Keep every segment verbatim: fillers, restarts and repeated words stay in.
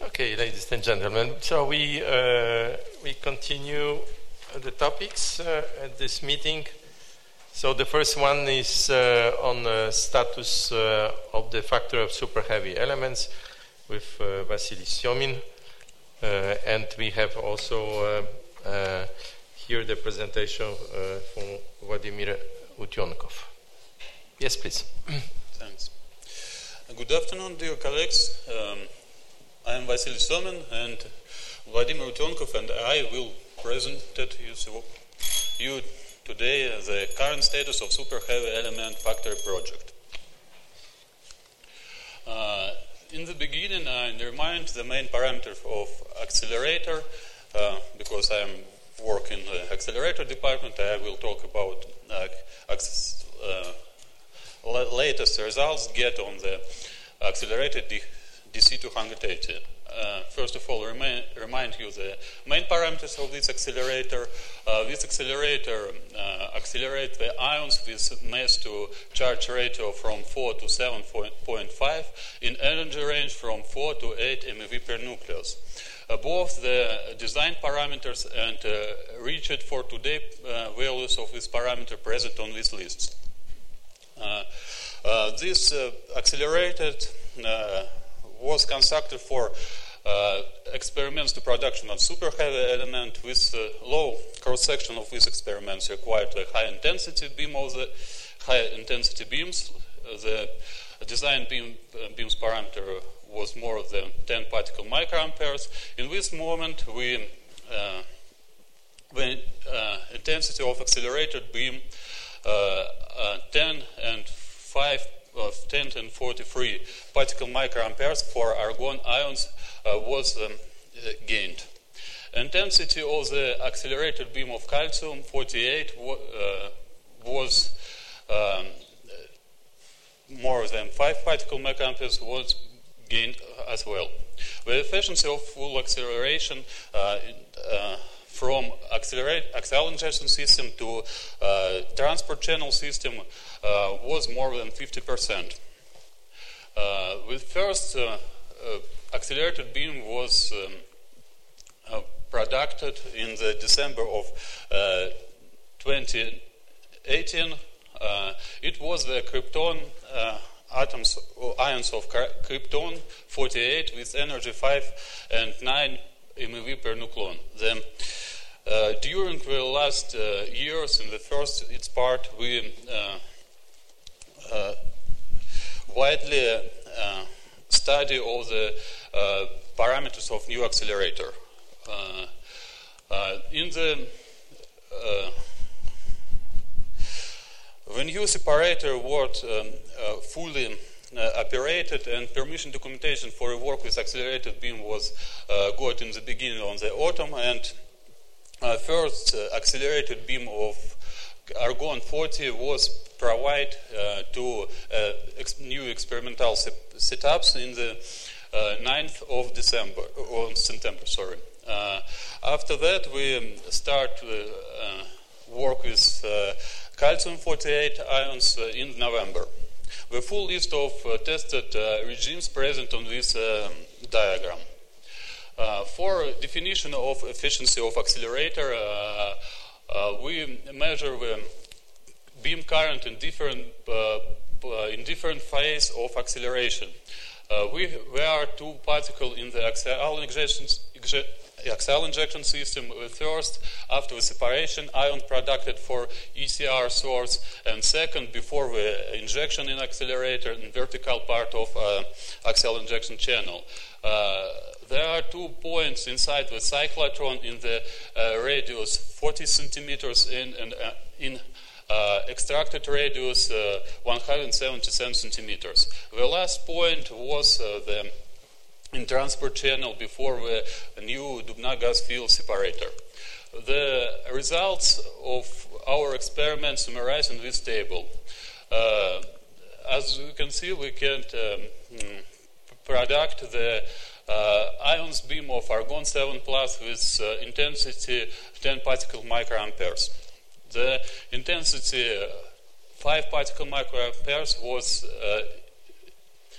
Okay, ladies and gentlemen, so we uh, we continue the topics uh, at this meeting. So the first one is uh, on the status uh, of the factor of super heavy elements with uh, Vasily Syomin, uh, and we have also uh, uh, here the presentation uh, from Vladimir Utionkov. Yes, please. Thanks. Good afternoon, dear colleagues. Um, I am Vasily Syomin, and Vladimir Utionkov and I will present you, you today the current status of super heavy element factory project. Uh, in the beginning, I remind the main parameter of accelerator, uh, because I am working in the accelerator department. I will talk about uh, uh, latest results get on the accelerated D C two eighty. Uh, first of all, remind, remind you the main parameters of this accelerator. Uh, this accelerator uh, accelerates the ions with mass to charge ratio from four to seven point five in energy range from four to eight MeV per nucleus. Uh, both the design parameters and uh, reached for today uh, values of this parameter present on these lists. Uh, uh, this uh, accelerated uh, was constructed for uh, experiments to production of super heavy element. With uh, low cross section of these experiments required a high intensity beam of the high intensity beams. Uh, the design beam uh, beams parameter was more than ten particle microamperes. In this moment, we uh, the uh, intensity of accelerated beam uh, uh, ten and five of ten and forty-three particle microamperes for argon ions uh, was um, uh, gained. Intensity of the accelerated beam of calcium forty-eight w- uh, was um, more than five particle microamperes was gained as well. The efficiency of full acceleration uh, uh, from accelerate, axial injection system to uh, transport channel system uh, was more than fifty percent. Uh, with first uh, uh, accelerated beam was um, uh, produced in the December of uh, twenty eighteen. Uh, it was the krypton uh, atoms or ions of krypton forty-eight with energy five and nine MeV per nucleon. The Uh, during the last uh, years, in the first its part, we uh, uh, widely uh, study all the uh, parameters of new accelerator. Uh, uh, in the uh, the new separator was um, uh, fully uh, operated, and permission documentation for work with accelerated beam was uh, got in the beginning of the autumn, and Uh, first uh, accelerated beam of argon forty was provided uh, to uh, ex- new experimental se- setups in the uh, ninth of December or September. Sorry. Uh, after that, we um, start uh, uh, work with uh, calcium forty-eight ions uh, in November. The full list of uh, tested uh, regimes present on this uh, diagram. Uh, for definition of efficiency of accelerator, uh, uh, we measure the beam current in different uh, in different phase of acceleration. Uh, we there are two particles in the axial injection axial injection system. First, after the separation, ion produced for E C R source, and second, before the injection in accelerator in vertical part of uh, axial injection channel. Uh, There are two points inside the cyclotron in the uh, radius forty centimeters in, and uh, in uh, extracted radius uh, one hundred seventy-seven centimeters. The last point was uh, the in transport channel before the new Dubna gas field separator. The results of our experiment summarized in this table. Uh, as you can see, we can um, product the Uh, ions beam of argon seven plus with uh, intensity ten particle microamperes. The intensity uh, five particle microamperes was uh,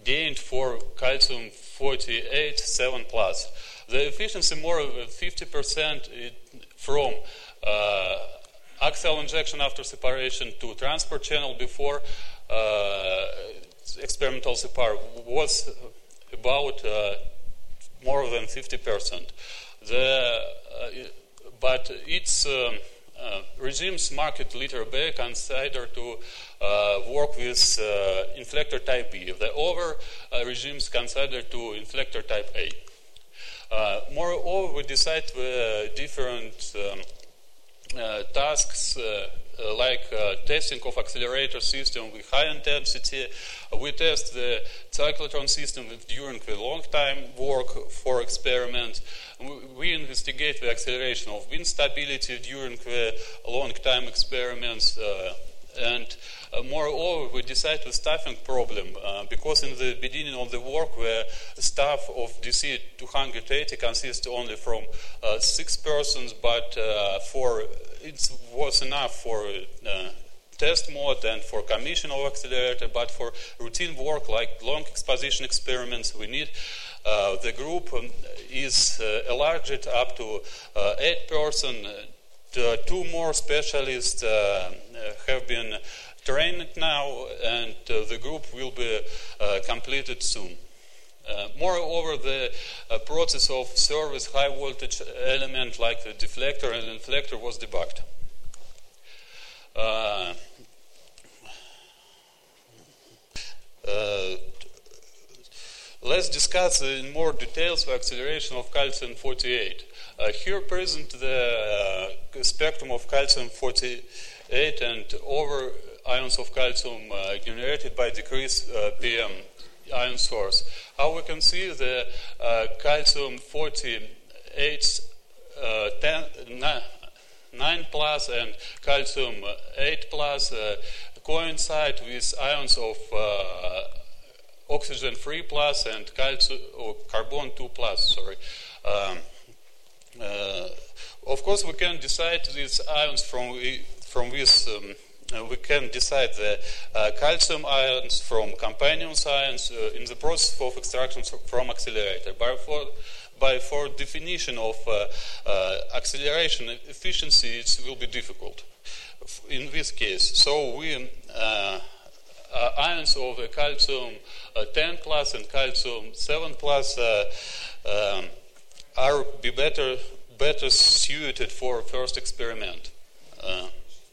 gained for calcium forty-eight seven plus. The efficiency more than fifty percent from uh, axial injection after separation to transport channel before uh, experimental separ was about uh, more than fifty percent. The, uh, but its um, uh, regimes market liter B consider to uh, work with uh, inflector type B. The other uh, regimes consider to inflector type A. Uh, moreover, we decide the different um, uh, tasks uh, uh, like uh, testing of accelerator system with high intensity. Uh, we test the cyclotron system during the long time work for experiment. We, we investigate the acceleration of wind stability during the long time experiments. Uh, And uh, moreover, we decide the staffing problem uh, because in the beginning of the work, the staff of D C two eighty consists only from uh, six persons, but uh, for it was enough for uh, test mode and for commission of accelerator, but for routine work like long exposition experiments, we need uh, the group um, is uh, enlarged up to uh, eight persons. Uh, two more specialists uh, uh, have been trained now, and uh, the group will be uh, completed soon. Uh, moreover, the uh, process of service high voltage element like the deflector and inflector was debugged. Uh, uh, let's discuss in more details the acceleration of calcium forty-eight. Uh, here present the uh, spectrum of calcium forty-eight and over ions of calcium uh, generated by decreased uh, P M ion source. How we can see the uh, calcium forty-eight, uh, ten, nine plus and calcium eight plus uh, coincide with ions of uh, oxygen three plus and calcium or carbon two plus. Sorry. Um, Uh, of course, we can decide these ions from from this. Um, uh, we can decide the uh, calcium ions from companion ions uh, in the process of extraction from accelerator. By for by for definition of uh, uh, acceleration efficiency, it will be difficult in this case. So we uh, uh, ions of the calcium uh, ten plus and calcium seven plus. Uh, um, are be better better suited for first experiment. Uh,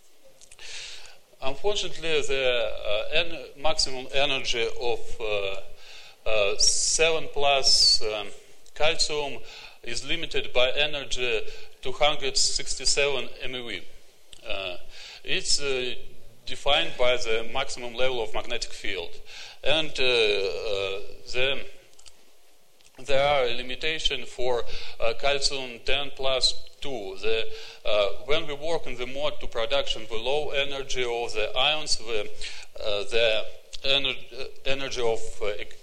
unfortunately, the uh, en maximum energy of uh, uh, seven plus um, calcium is limited by energy two hundred sixty-seven MeV. Uh, it's uh, defined by the maximum level of magnetic field, and uh, uh, the there are a limitation for uh, calcium ten plus two. The, uh, when we work in the mode to production, the low energy of the ions, the, uh, the ener uh, energy of uh,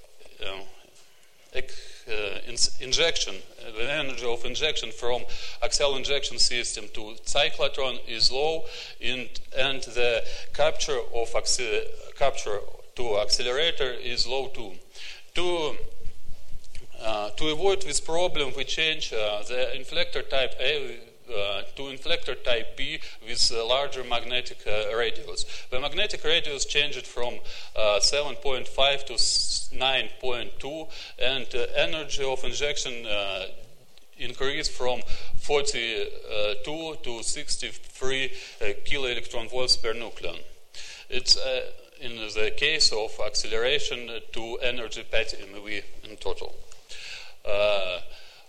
uh, uh, in injection, uh, the energy of injection from axial injection system to cyclotron is low, in, and the capture of capture to accelerator is low too. To Uh, to avoid this problem, we change uh, the inflector type A uh, to inflector type B with uh, larger magnetic uh, radius. The magnetic radius changed from uh, seven point five to nine point two, and uh, energy of injection uh, increased from forty-two to sixty-three uh, kilo electron volts per nucleon. It's uh, in the case of acceleration to energy petty MeV in total. Uh,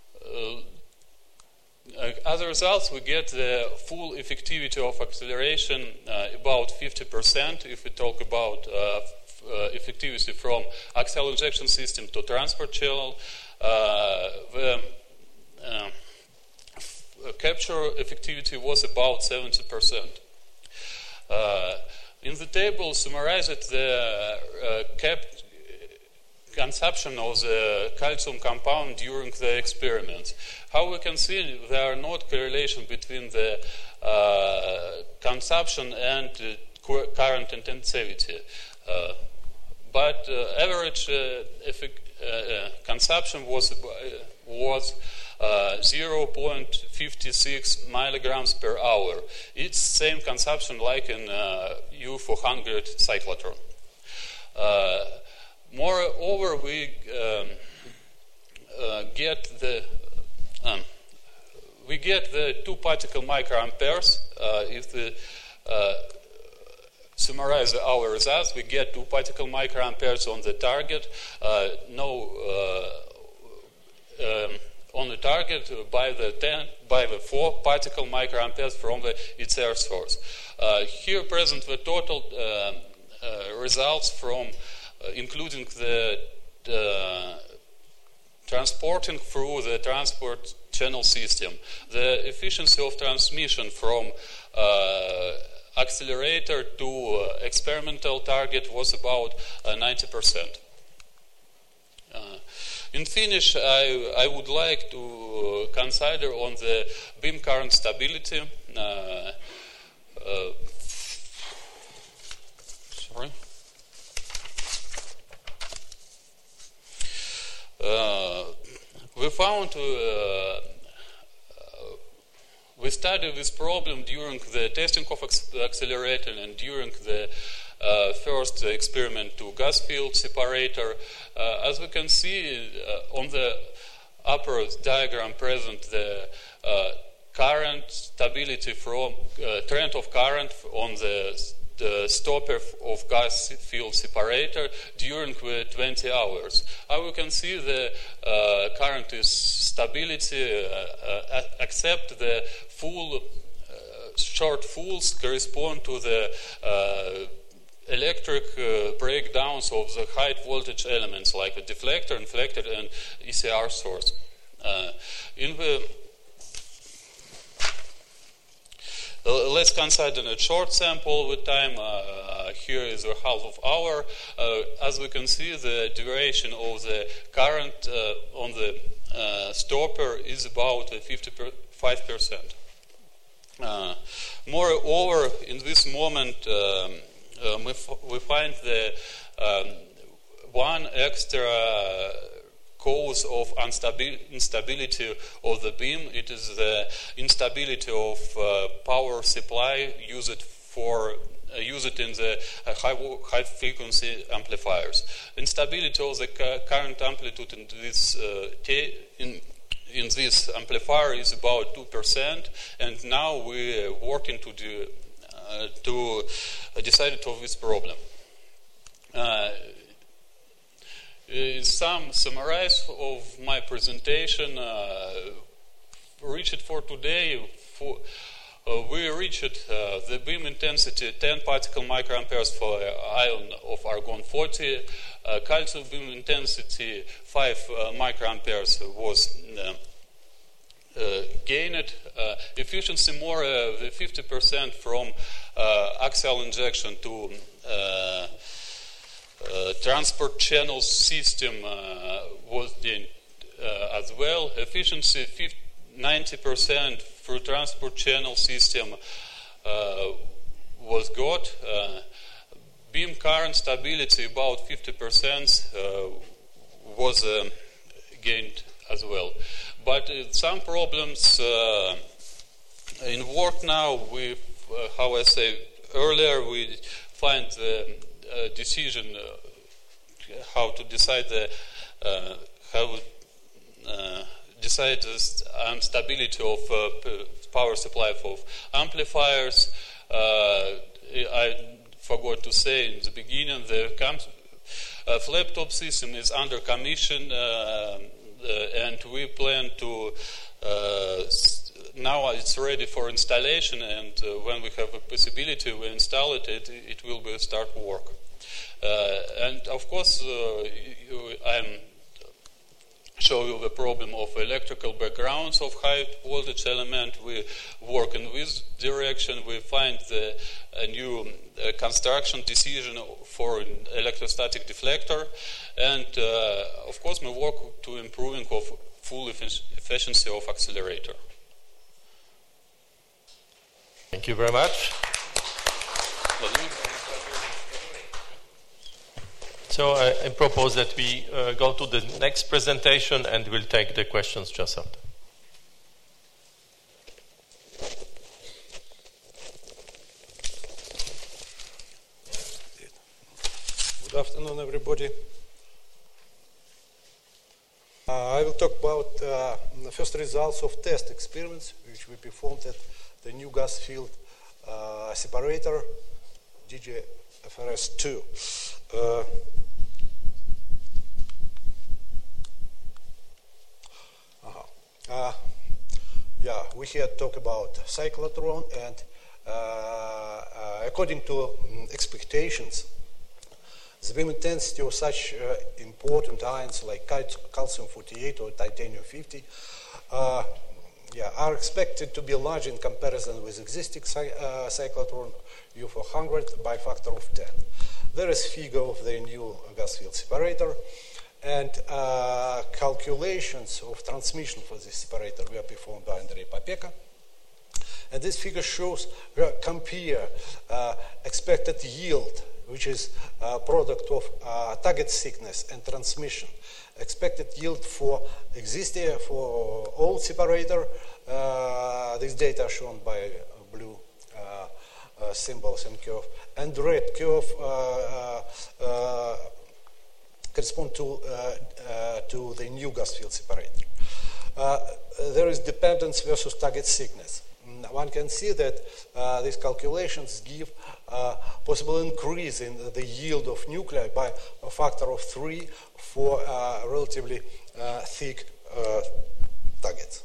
uh, as a result, we get the full effectivity of acceleration uh, about fifty percent if we talk about uh, uh, effectivity from axial injection system to transport channel. Uh, the uh, capture effectivity was about seventy percent. Uh, in the table summarized the uh, cap consumption of the calcium compound during the experiments. How we can see there are not correlation between the uh, consumption and uh, current intensivity. Uh, but uh, average uh, effect, uh, consumption was uh, was uh, zero point five six milligrams per hour. It's same consumption like in uh, U four hundred cyclotron. Uh, moreover, we um, uh, get the um, we get the two particle microamperes. Uh, if the uh, summarize our results, we get two particle microamperes on the target. Uh, no, uh, um, on the target by the ten, by the four particle microamperes from the its air source. Uh, here present the total uh, uh, results from, uh, including the uh, transporting through the transport channel system. The efficiency of transmission from uh, accelerator to uh, experimental target was about uh, ninety percent. Uh, in finish, I, I would like to consider on the beam current stability. Uh, uh, sorry. Uh, we found uh, we studied this problem during the testing of accelerator and during the uh, first experiment to gas field separator. Uh, as we can see uh, on the upper diagram present the uh, current stability from uh, trend of current on the, the stopper of gas field separator during the twenty hours. As we can see the uh, current is stability uh, uh, except the full uh, short fulls correspond to the uh, electric uh, breakdowns of the high voltage elements like a deflector, inflector, and E C R source. Uh, in the uh, let's consider a short sample with time. Uh, here is a half of hour. Uh, as we can see, the duration of the current uh, on the uh, stopper is about fifty-five percent. Uh, moreover, in this moment, um, um, we, f- we find the um, one extra cause of unstabi- instability of the beam. It is the instability of uh, power supply used for uh, used in the uh, high, high frequency amplifiers. Instability of the ca- current amplitude in this uh, t- in in this amplifier is about two percent, and now we're working to do, uh, to decide of this problem. Uh, some summarize of my presentation uh, reached for today. For, uh, we reached uh, the beam intensity ten particle microamperes for ion of argon forty. Uh, calcium beam intensity five uh, microamperes was uh, uh, gained. Uh, efficiency more uh, fifty percent from uh, axial injection to uh, uh, transport channel system uh, was gained uh, as well. Efficiency ninety percent through transport channel system uh, was got. Uh, beam current stability about fifty percent uh, was uh, gained as well. But uh, some problems uh, in work now, we, uh, how I say earlier, we find the uh, decision uh, how to decide the uh, how uh, decide the stability of uh, power supply of amplifiers. Uh, I forgot to say in the beginning, the com- uh, flap top system is under commission, uh, uh, and we plan to uh, now it's ready for installation, and uh, when we have a possibility, we install it, it, it will be start work. Uh, and of course, uh, I'm show you the problem of electrical backgrounds of high voltage element. We work in this direction. We find the a new uh, construction decision for an electrostatic deflector, and uh, of course we work to improving of full effic- efficiency of accelerator. Thank you very much. So I, I propose that we uh, go to the next presentation and we'll take the questions just after. Good afternoon, everybody. Uh, I will talk about uh, the first results of test experiments which we performed at the new gas field uh, separator D G F R S two. Uh, uh-huh. uh, yeah, we here talk about cyclotron, and uh, uh, according to um, expectations, the beam intensity of such uh, important ions like calcium forty-eight or titanium fifty uh, yeah, are expected to be large in comparison with existing cy uh, cyclotron U four hundred by factor of ten. There is figure of the new gas field separator, and uh, calculations of transmission for this separator were performed by Andrei Popeka. And this figure shows, uh, compare uh, expected yield, which is a product of uh, target thickness and transmission. Expected yield for existing, for old separator, uh, this data are shown by blue uh, uh, symbols and curve, and red curve uh, uh, correspond to, uh, uh, to the new gas field separator. Uh, there is dependence versus target thickness. One can see that uh, these calculations give a possible increase in the yield of nuclei by a factor of three for uh, relatively uh, thick uh, targets.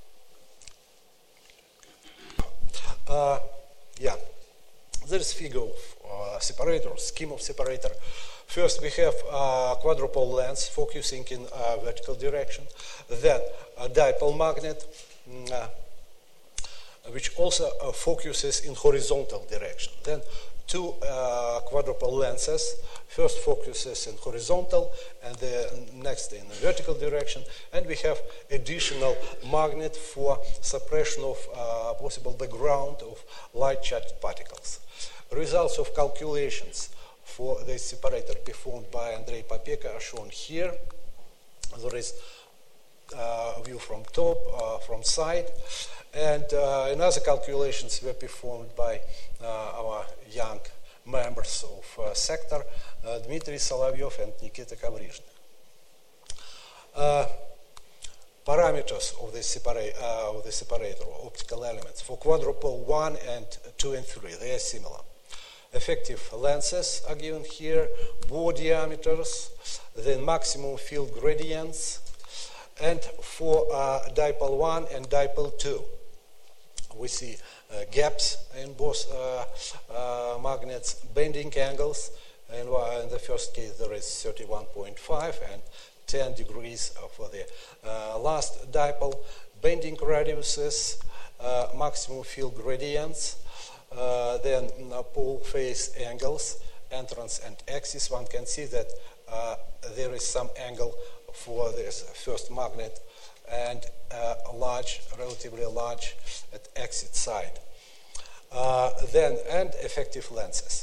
Uh, yeah, there is figure of uh, separator, scheme of separator. First, we have a quadrupole lens focusing in a vertical direction, then a dipole magnet, uh, which also uh, focuses in horizontal direction. Then two uh, quadrupole lenses, first focuses in horizontal and the next in the vertical direction, and we have additional magnet for suppression of uh, possible background of light charged particles. Results of calculations for this separator performed by Andrei Popeka are shown here. There is uh, a view from top, uh, from side. And uh, another calculations were performed by uh, our young members of uh, sector, uh, Dmitry Solovyov and Nikita Kovrizhny. Uh, parameters of the, separa uh, of the separator, optical elements, for quadrupole one and two and three, they are similar. Effective lenses are given here, bore diameters, then maximum field gradients, and for uh, dipole one and dipole two. We see uh, gaps in both uh, uh, magnets, bending angles, and uh, in the first case there is thirty-one point five and ten degrees for the uh, last dipole, bending radiuses, uh, maximum field gradients, uh, then uh, pole phase angles, entrance and axis. One can see that uh, there is some angle for this first magnet, and uh, large, relatively large at exit side. Uh, then, and effective lenses.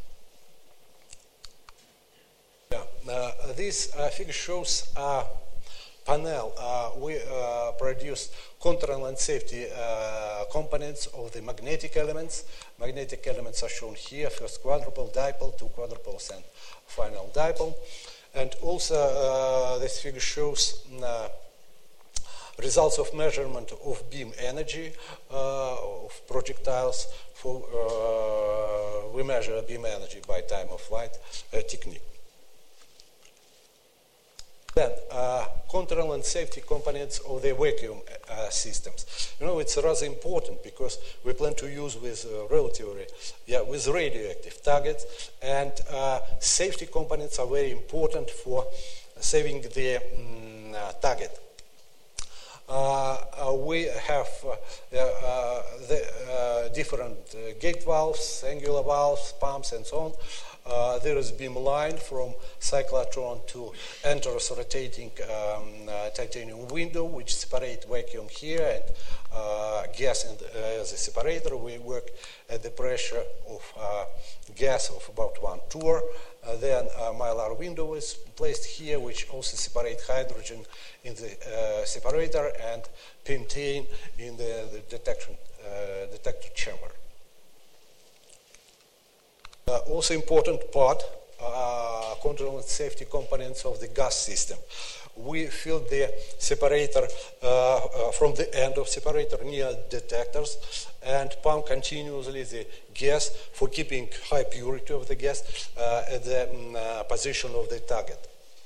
Yeah. Uh, this uh, figure shows a panel. Uh, we uh, produced control and safety uh, components of the magnetic elements. Magnetic elements are shown here, first quadrupole, dipole, two quadrupoles, and final dipole. And also, uh, this figure shows uh, results of measurement of beam energy uh, of projectiles. For, uh, we measure beam energy by time of flight uh, technique. Then, uh, control and safety components of the vacuum uh, systems. You know, it's rather important because we plan to use with uh, relatively, yeah, with radioactive targets, and uh, safety components are very important for saving the um, uh, target. Uh, uh, we have uh, uh, the uh, different uh, gate valves, angular valves, pumps, and so on. Uh, there is beam line from cyclotron to enters rotating um, uh, titanium window, which separate vacuum here and uh, gas in the, uh, as a separator. We work at the pressure of uh, gas of about one torr. Uh, then a Mylar window is placed here, which also separate hydrogen in the uh, separator and pentane in the, the detection uh, detector chamber. Uh, also important part, uh, control and safety components of the gas system. We fill the separator uh, uh, from the end of separator near detectors and pump continuously the gas for keeping high purity of the gas uh, at the um, uh, position of the target.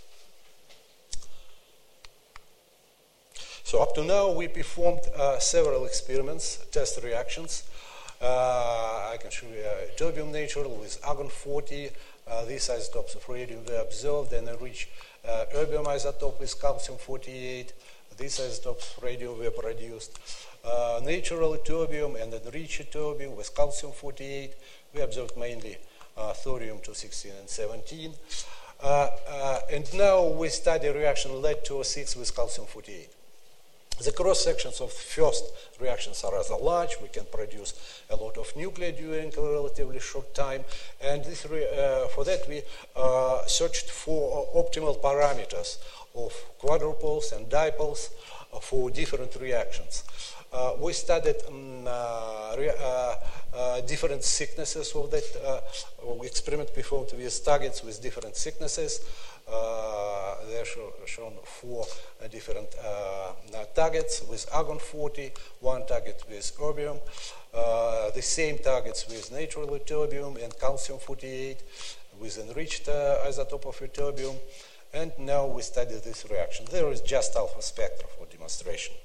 So up to now we performed uh, several experiments, test reactions. Uh, I can show you uh, terbium natural with argon forty. Uh, these isotopes of radium were observed and enriched uh, erbium isotope with calcium forty-eight. These isotopes of radium were produced. Uh, natural terbium and enriched terbium with calcium forty-eight. We observed mainly uh, thorium two sixteen and seventeen. Uh, uh, and now we study reaction lead two oh six with calcium forty-eight. The cross sections of the first reactions are rather large. We can produce a lot of nuclei during a relatively short time. And this re uh, for that, we uh, searched for uh, optimal parameters of quadrupoles and dipoles uh, for different reactions. Uh, we studied um, uh, re uh, uh, different thicknesses of that. Uh, we experiment performed with targets with different thicknesses. Uh, they're show, shown four uh, different uh, targets with argon forty, one target with erbium, uh, the same targets with natural terbium and calcium forty-eight with enriched uh, isotope of terbium. And now we study this reaction. There is just alpha spectra for demonstration.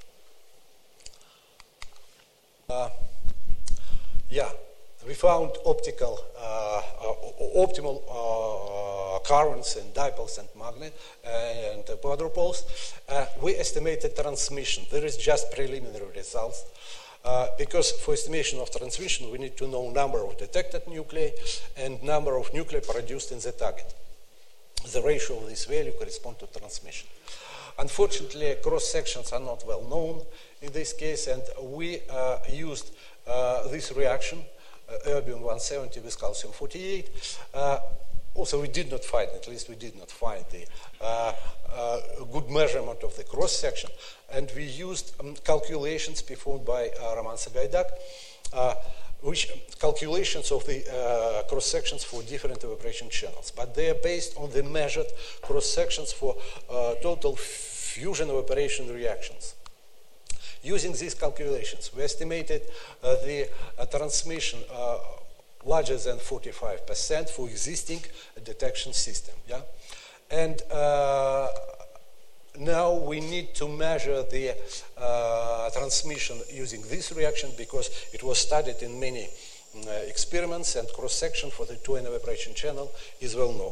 Uh, yeah, we found optical, uh, uh, optimal uh, currents and dipoles and magnet uh, and uh, quadrupoles. Uh, we estimated transmission. There is just preliminary results. Uh, because for estimation of transmission, we need to know number of detected nuclei and number of nuclei produced in the target. The ratio of this value corresponds to transmission. Unfortunately, cross sections are not well known in this case, and we uh, used uh, this reaction, uh, erbium one seventy with calcium forty-eight. Uh, also, we did not find, at least we did not find the uh, uh, good measurement of the cross section, and we used um, calculations performed by uh, Roman Sagaidak, uh, which calculations of the uh, cross sections for different evaporation channels, but they are based on the measured cross sections for uh, total fusion evaporation reactions. Using these calculations, we estimated uh, the uh, transmission uh, larger than forty-five percent for existing detection system. Yeah, and uh, now we need to measure the uh, transmission using this reaction because it was studied in many uh, experiments, and cross-section for the two-N evaporation channel is well known.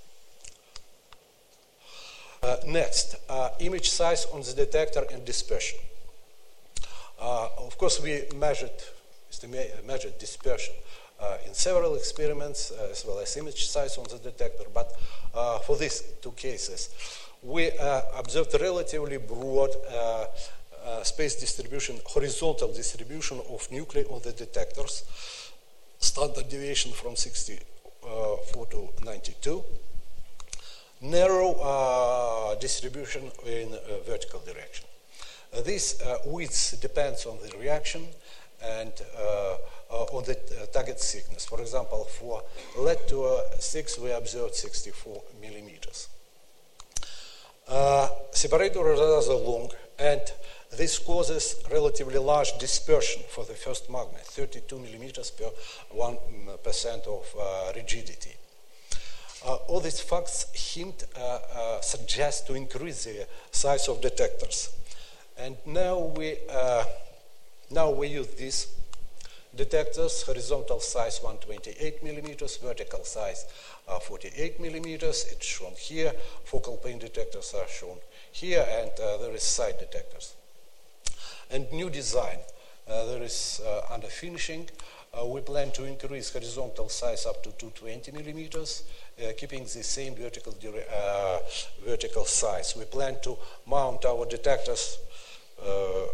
Uh, next, uh, image size on the detector and dispersion. Uh, of course, we measured, measured dispersion uh, in several experiments, uh, as well as image size on the detector, but uh, for these two cases, we uh, observed a relatively broad uh, uh, space distribution, horizontal distribution of nuclei on the detectors, standard deviation from sixty-four to ninety-two, narrow uh, distribution in uh, vertical direction. Uh, this uh, width depends on the reaction and uh, uh, on the uh, target thickness. For example, for lead two oh six, we observed sixty-four millimeters. Uh, separator is rather long, and this causes relatively large dispersion for the first magnet, thirty-two millimeters per one percent of uh, rigidity. Uh, all these facts hint, uh, uh, suggest to increase the size of detectors. And now we, uh, now we use these detectors, horizontal size one hundred twenty-eight millimeters, vertical size uh, forty-eight millimeters. It's shown here. Focal plane detectors are shown here, and uh, there is side detectors. And new design. Uh, there is uh, under finishing. Uh, uh, we plan to increase horizontal size up to two hundred twenty millimeters, uh, keeping the same vertical, uh, vertical size. We plan to mount our detectors uh,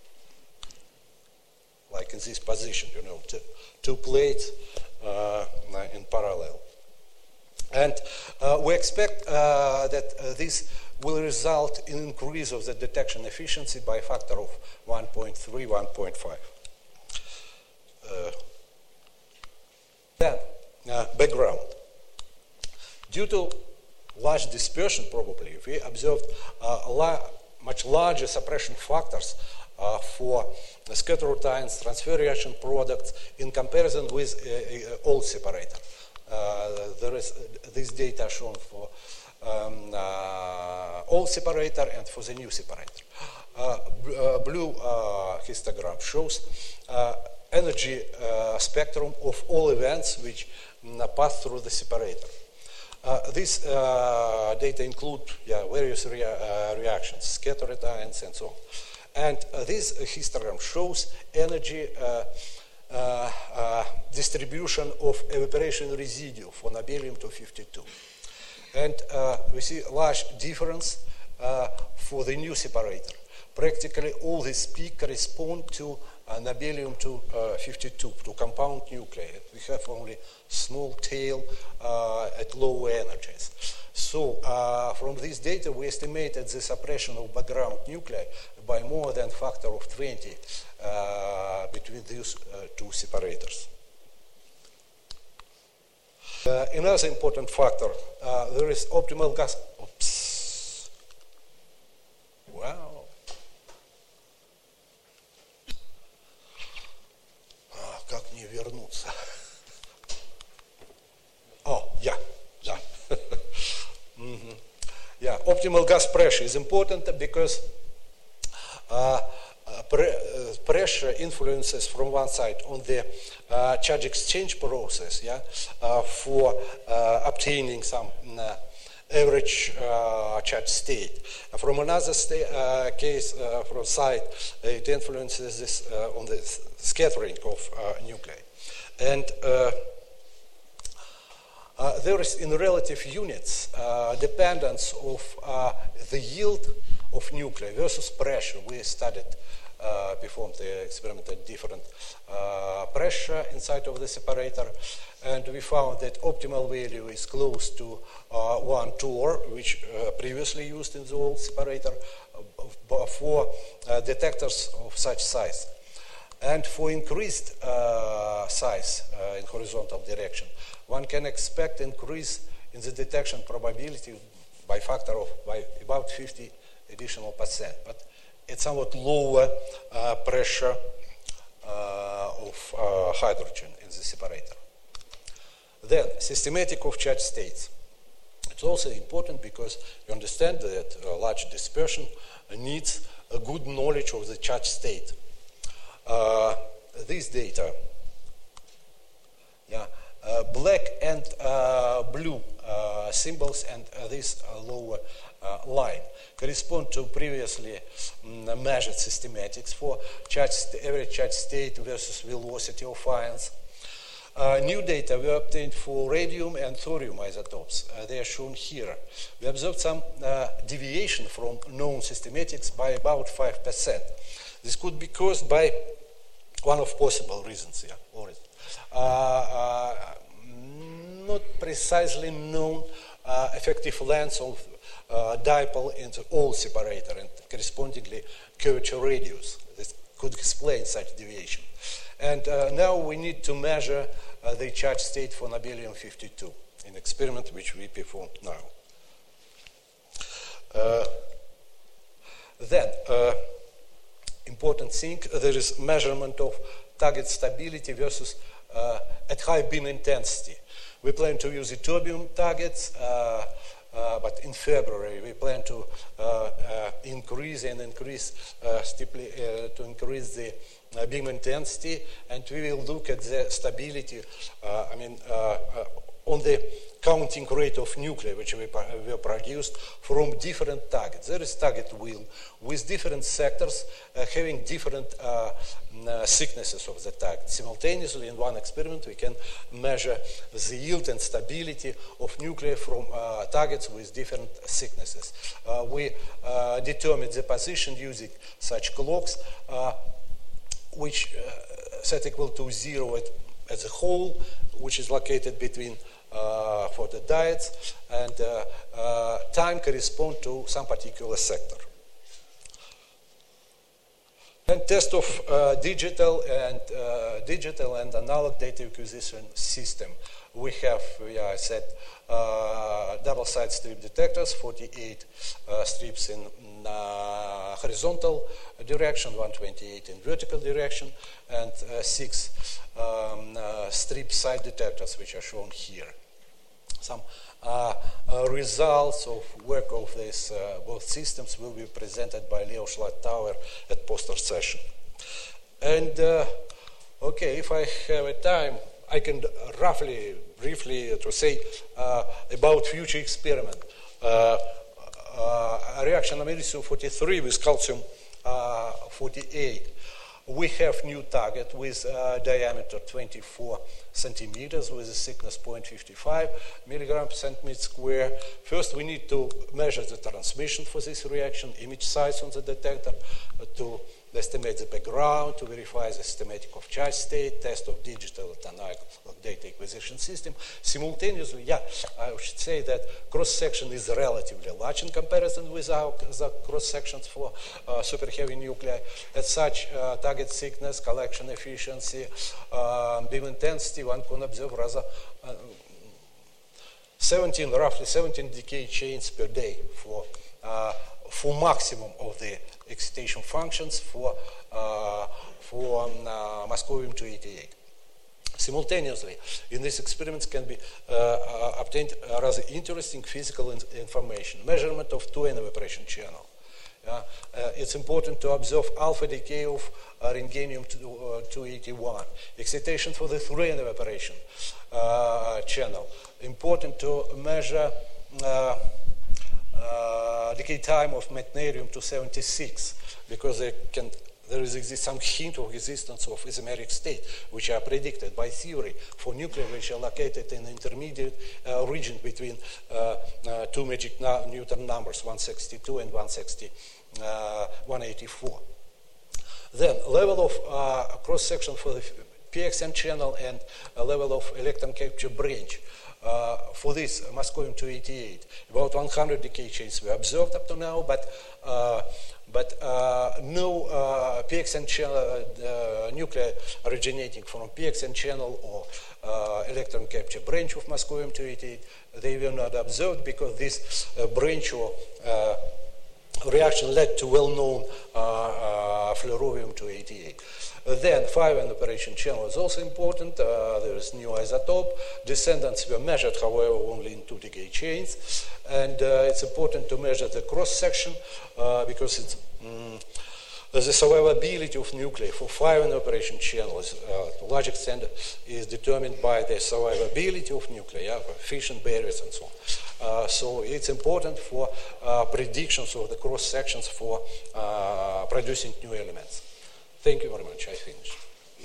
like in this position, you know, two, two plates uh, in parallel. And uh, we expect uh, that uh, this will result in increase of the detection efficiency by a factor of one point three, one point five. Uh, then, uh, background. Due to large dispersion, probably, we observed uh, la much larger suppression factors uh, for scattering-ions, transfer reaction products in comparison with uh, uh, old separator. Uh, there is uh, this data shown for um, uh, old separator and for the new separator. Uh, uh, blue uh, histogram shows uh, energy uh, spectrum of all events which uh, pass through the separator. Uh, these uh, data include yeah, various rea uh, reactions, scattered ions and so on. And uh, this histogram shows energy uh, uh, uh, distribution of evaporation residue for nobelium two fifty-two. And uh, we see a large difference uh, for the new separator. Practically all these peaks correspond to uh, nobelium two fifty-two, to compound nuclei. We have only small tail uh, at low energies. So uh, from this data, we estimated the suppression of background nuclei by more than factor of twenty uh, between these uh, two separators. Uh, another important factor, uh, there is optimal gas. Oops. Wow. А, как мне вернуться? Oh, yeah, yeah. Mm-hmm. Yeah, optimal gas pressure is important because uh, uh, pre uh, pressure influences from one side on the uh, charge exchange process, yeah, uh, for uh, obtaining some uh, average uh, charge state. From another sta uh, case, uh, from side, uh, it influences this uh, on the scattering of uh, nuclei. And uh, Uh, there is, in relative units, uh, dependence of uh, the yield of nuclei versus pressure. We studied, uh, performed the experiment at different uh, pressure inside of the separator, and we found that optimal value is close to uh, one torr, which uh, previously used in the old separator, uh, for uh, detectors of such size. And for increased uh, size uh, in horizontal direction, one can expect increase in the detection probability by factor of by about fifty additional percent. But it's somewhat lower uh, pressure uh, of uh, hydrogen in the separator. Then, systematic of charge states. It's also important because you understand that uh, large dispersion needs a good knowledge of the charge state. Uh, these data, yeah, uh, black and uh, blue uh, symbols and uh, this uh, lower uh, line correspond to previously um, measured systematics for charge average charge state versus velocity of ions. Uh, new data were obtained for radium and thorium isotopes. Uh, they are shown here. We observed some uh, deviation from known systematics by about five percent. This could be caused by one of possible reasons here. Or uh, uh, not precisely known uh, effective length of uh, dipole in the old separator and correspondingly curvature radius. This could explain such deviation. And uh, now we need to measure uh, the charge state for nobelium fifty-two in experiment which we performed now. Uh, then, uh, important thing, there is measurement of target stability versus uh, at high beam intensity. We plan to use ytterbium targets, uh, uh, but in February we plan to uh, uh, increase and increase uh, steeply uh, to increase the uh, beam intensity, and we will look at the stability. Uh, I mean, uh, uh, on the counting rate of nuclei which were produced from different targets. There is target wheel with different sectors uh, having different uh, uh, thicknesses of the target. Simultaneously, in one experiment, we can measure the yield and stability of nuclei from uh, targets with different thicknesses. Uh, we uh, determine the position using such clocks, uh, which uh, set equal to zero at, as a whole, which is located between Uh, for the diets, and uh, uh, time corresponds to some particular sector. And test of uh, digital and uh, digital and analog data acquisition system. We have, yeah, I said, uh, double-side strip detectors, forty-eight uh, strips in uh, horizontal direction, one hundred twenty-eight in vertical direction, and uh, six um, uh, strip side detectors, which are shown here. Some uh, uh, results of work of these uh, both systems will be presented by Leo Schlattauer at poster session. And uh, okay, if I have a time, I can roughly, briefly uh, to say uh, about future experiment. Uh, uh, reaction americium forty-three with calcium uh, forty-eight. We have new target with uh, diameter twenty-four centimeters with a thickness zero point five five milligram per centimeter square. First, we need to measure the transmission for this reaction, image size on the detector, uh, to estimate the background, to verify the systematic of charge state, test of digital and analog data acquisition system. Simultaneously, yeah, I should say that cross-section is relatively large in comparison with our the cross-sections for uh, super-heavy nuclei. As such, uh, target thickness, collection efficiency, uh, beam intensity, one can observe rather uh, seventeen, roughly seventeen decay chains per day for uh, for maximum of the excitation functions for uh, for um, uh, Moscovium two eighty-eight. Simultaneously, in these experiments can be uh, uh, obtained uh, rather interesting physical in information. Measurement of two N evaporation channel. Uh, uh, it's important to observe alpha decay of uh, rhenium two eighty-one. Excitation for the three N evaporation uh, channel. Important to measure uh, uh, decay time of meitnerium two seventy-six, because they can there is exist some hint of existence of isomeric state, which are predicted by theory for nuclei which are located in the intermediate uh, region between uh, uh, two magic no Newton numbers, one sixty-two and one eighty-four. Then level of uh, cross-section for the P X N channel and a level of electron capture branch. Uh, for this Moscovium two eighty-eight, about one hundred decay chains were observed up to now, but uh, but uh, no uh, P X N channel uh, nuclei originating from P X N channel or uh, electron capture branch of Moscovium two eighty-eight, they were not observed because this uh, branch or uh, reaction led to well-known uh, uh, fluorovium two eighty-eight. Uh, then five N operation channel is also important. Uh, there is new isotope. Descendants were measured, however, only in two decay chains. And uh, it's important to measure the cross-section uh, because it's, um, the survivability of nuclei for five N operation channels uh, to a large extent is determined by the survivability of nuclei, yeah, fission barriers and so on. Uh, so it's important for uh, predictions of the cross-sections for uh, producing new elements. Thank you very much. I finished.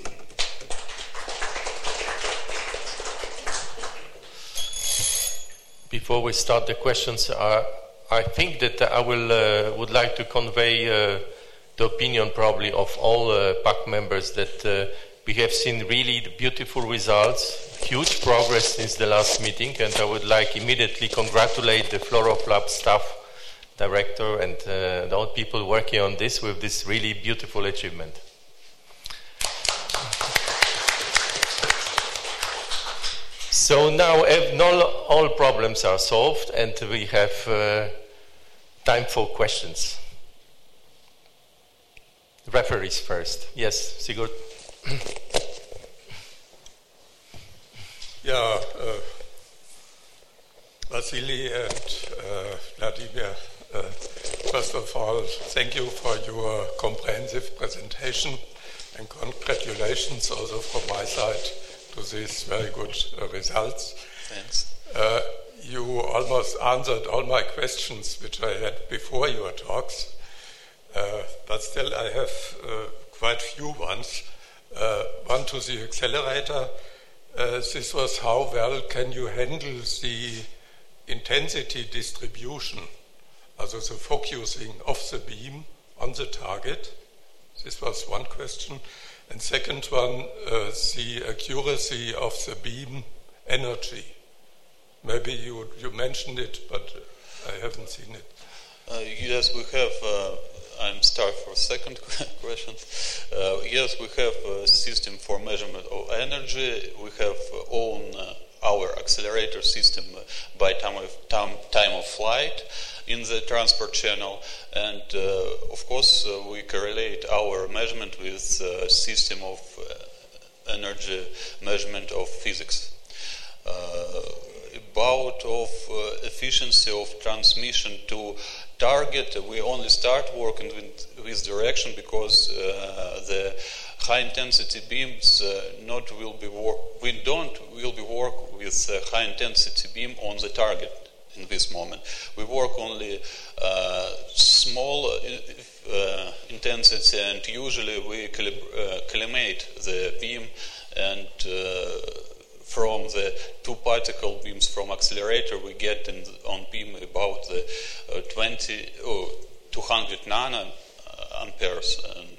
Before we start the questions, uh, I think that I will uh, would like to convey uh, the opinion probably of all uh, P A C members that uh, we have seen really beautiful results, huge progress since the last meeting, and I would like immediately congratulate the FluoroFlap staff, director, and uh, the all people working on this with this really beautiful achievement. So now not all problems are solved, and we have uh, time for questions. Referees first. Yes, Sigurd. Yeah, uh, Vasily and uh, Vladimir, uh, first of all, thank you for your comprehensive presentation, and congratulations also from my side to these very good uh, results. Thanks. Uh, you almost answered all my questions which I had before your talks, uh, but still I have uh, quite few ones. Uh, one to the accelerator. Uh, this was how well can you handle the intensity distribution, also the focusing of the beam on the target. This was one question. And second one, uh, the accuracy of the beam energy. Maybe you, you mentioned it, but I haven't seen it. Uh, yes, we have, uh, I'm start for second question. Uh, yes, we have a system for measurement of energy. We have own uh, our accelerator system by time of, time, time of flight in the transport channel. And uh, of course, uh, we correlate our measurement with a uh, system of uh, energy measurement of physics. Uh, about of uh, efficiency of transmission to target, we only start working with this direction because uh, the high intensity beams uh, not will be work. We don't will be work with uh, high intensity beam on the target in this moment. We work only uh, small uh, intensity, and usually we calib- uh, collimate the beam and. Uh, From the two particle beams from accelerator, we get in the, on beam about the uh, twenty or two hundred nano amperes, and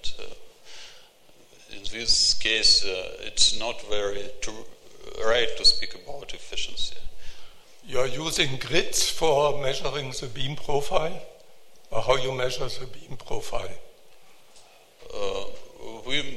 uh, in this case, uh, it's not very true, right to speak about efficiency. You are using grids for measuring the beam profile, or how you measure the beam profile? Uh, we.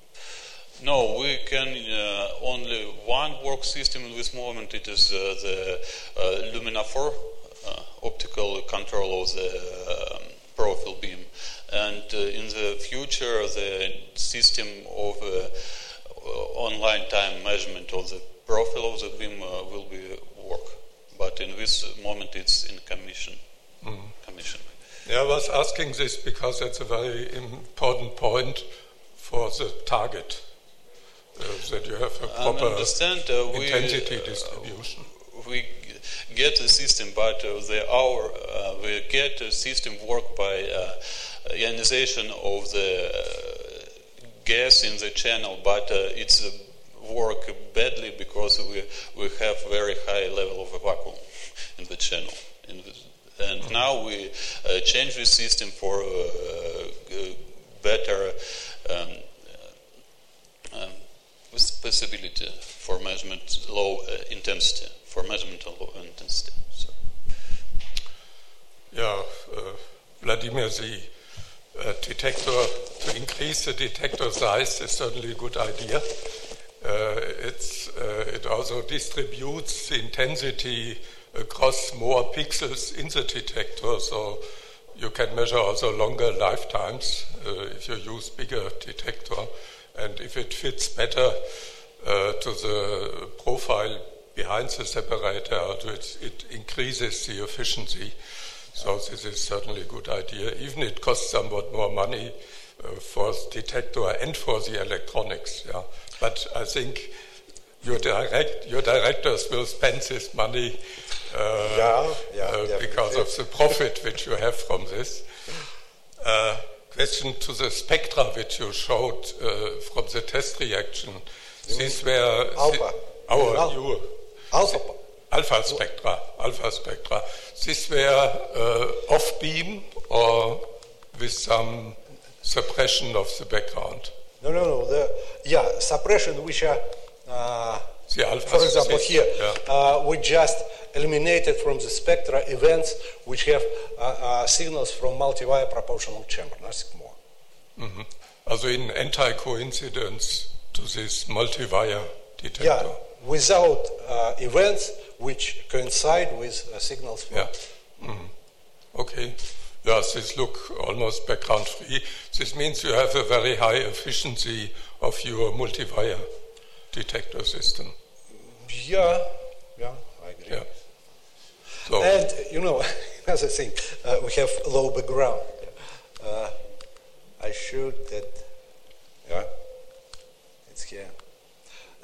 No, we can uh, only one work system in this moment. It is uh, the uh, Luminophore uh, optical control of the uh, profile beam, and uh, in the future, the system of uh, online time measurement of the profile of the beam uh, will be work. But in this moment, it's in commission. Mm-hmm. Commission. Yeah, I was asking this because it's a very important point for the target. Uh, that you have a proper understand, uh, intensity we, uh, distribution. We get a system, but uh, the our uh, we get a system work by uh, ionization of the uh, gas in the channel, but uh, it's uh, work badly because we we have very high level of a vacuum in the channel. In the, and mm-hmm. now we uh, change the system for uh, uh, better. Um, um, With possibility for measurement low uh, intensity, for measurement of low intensity. So. Yeah, uh, Vladimir, the uh, detector, to increase the detector size is certainly a good idea. Uh, it's, uh, it also distributes the intensity across more pixels in the detector, so you can measure also longer lifetimes uh, if you use bigger detector. And if it fits better uh, to the profile behind the separator, it, it increases the efficiency. So this is certainly a good idea. Even it costs somewhat more money uh, for the detector and for the electronics. Yeah. But I think your direct your directors will spend this money uh, yeah, yeah, uh, because of the profit which you have from this. Uh, Question to the spectra which you showed uh, from the test reaction. You These were alpha. The, our Al- new alpha. alpha spectra. Alpha spectra. These were uh, off beam or with some suppression of the background. No, no, no. The, yeah, suppression which are. Uh, the alpha. For example, system, here yeah. uh, we just eliminated from the spectra events which have uh, uh, signals from multi-wire proportional chamber, nothing more. Mm-hmm. Also in anti-coincidence to this multi-wire detector. Yeah, without uh, events which coincide with uh, signals from. Yeah. Mm-hmm. Okay. Yes, this look almost background free. This means you have a very high efficiency of your multi-wire detector system. Yeah, yeah, I agree. Yeah. So, and, you know, another thing, uh, we have low background. Uh, I showed that, yeah, it's here.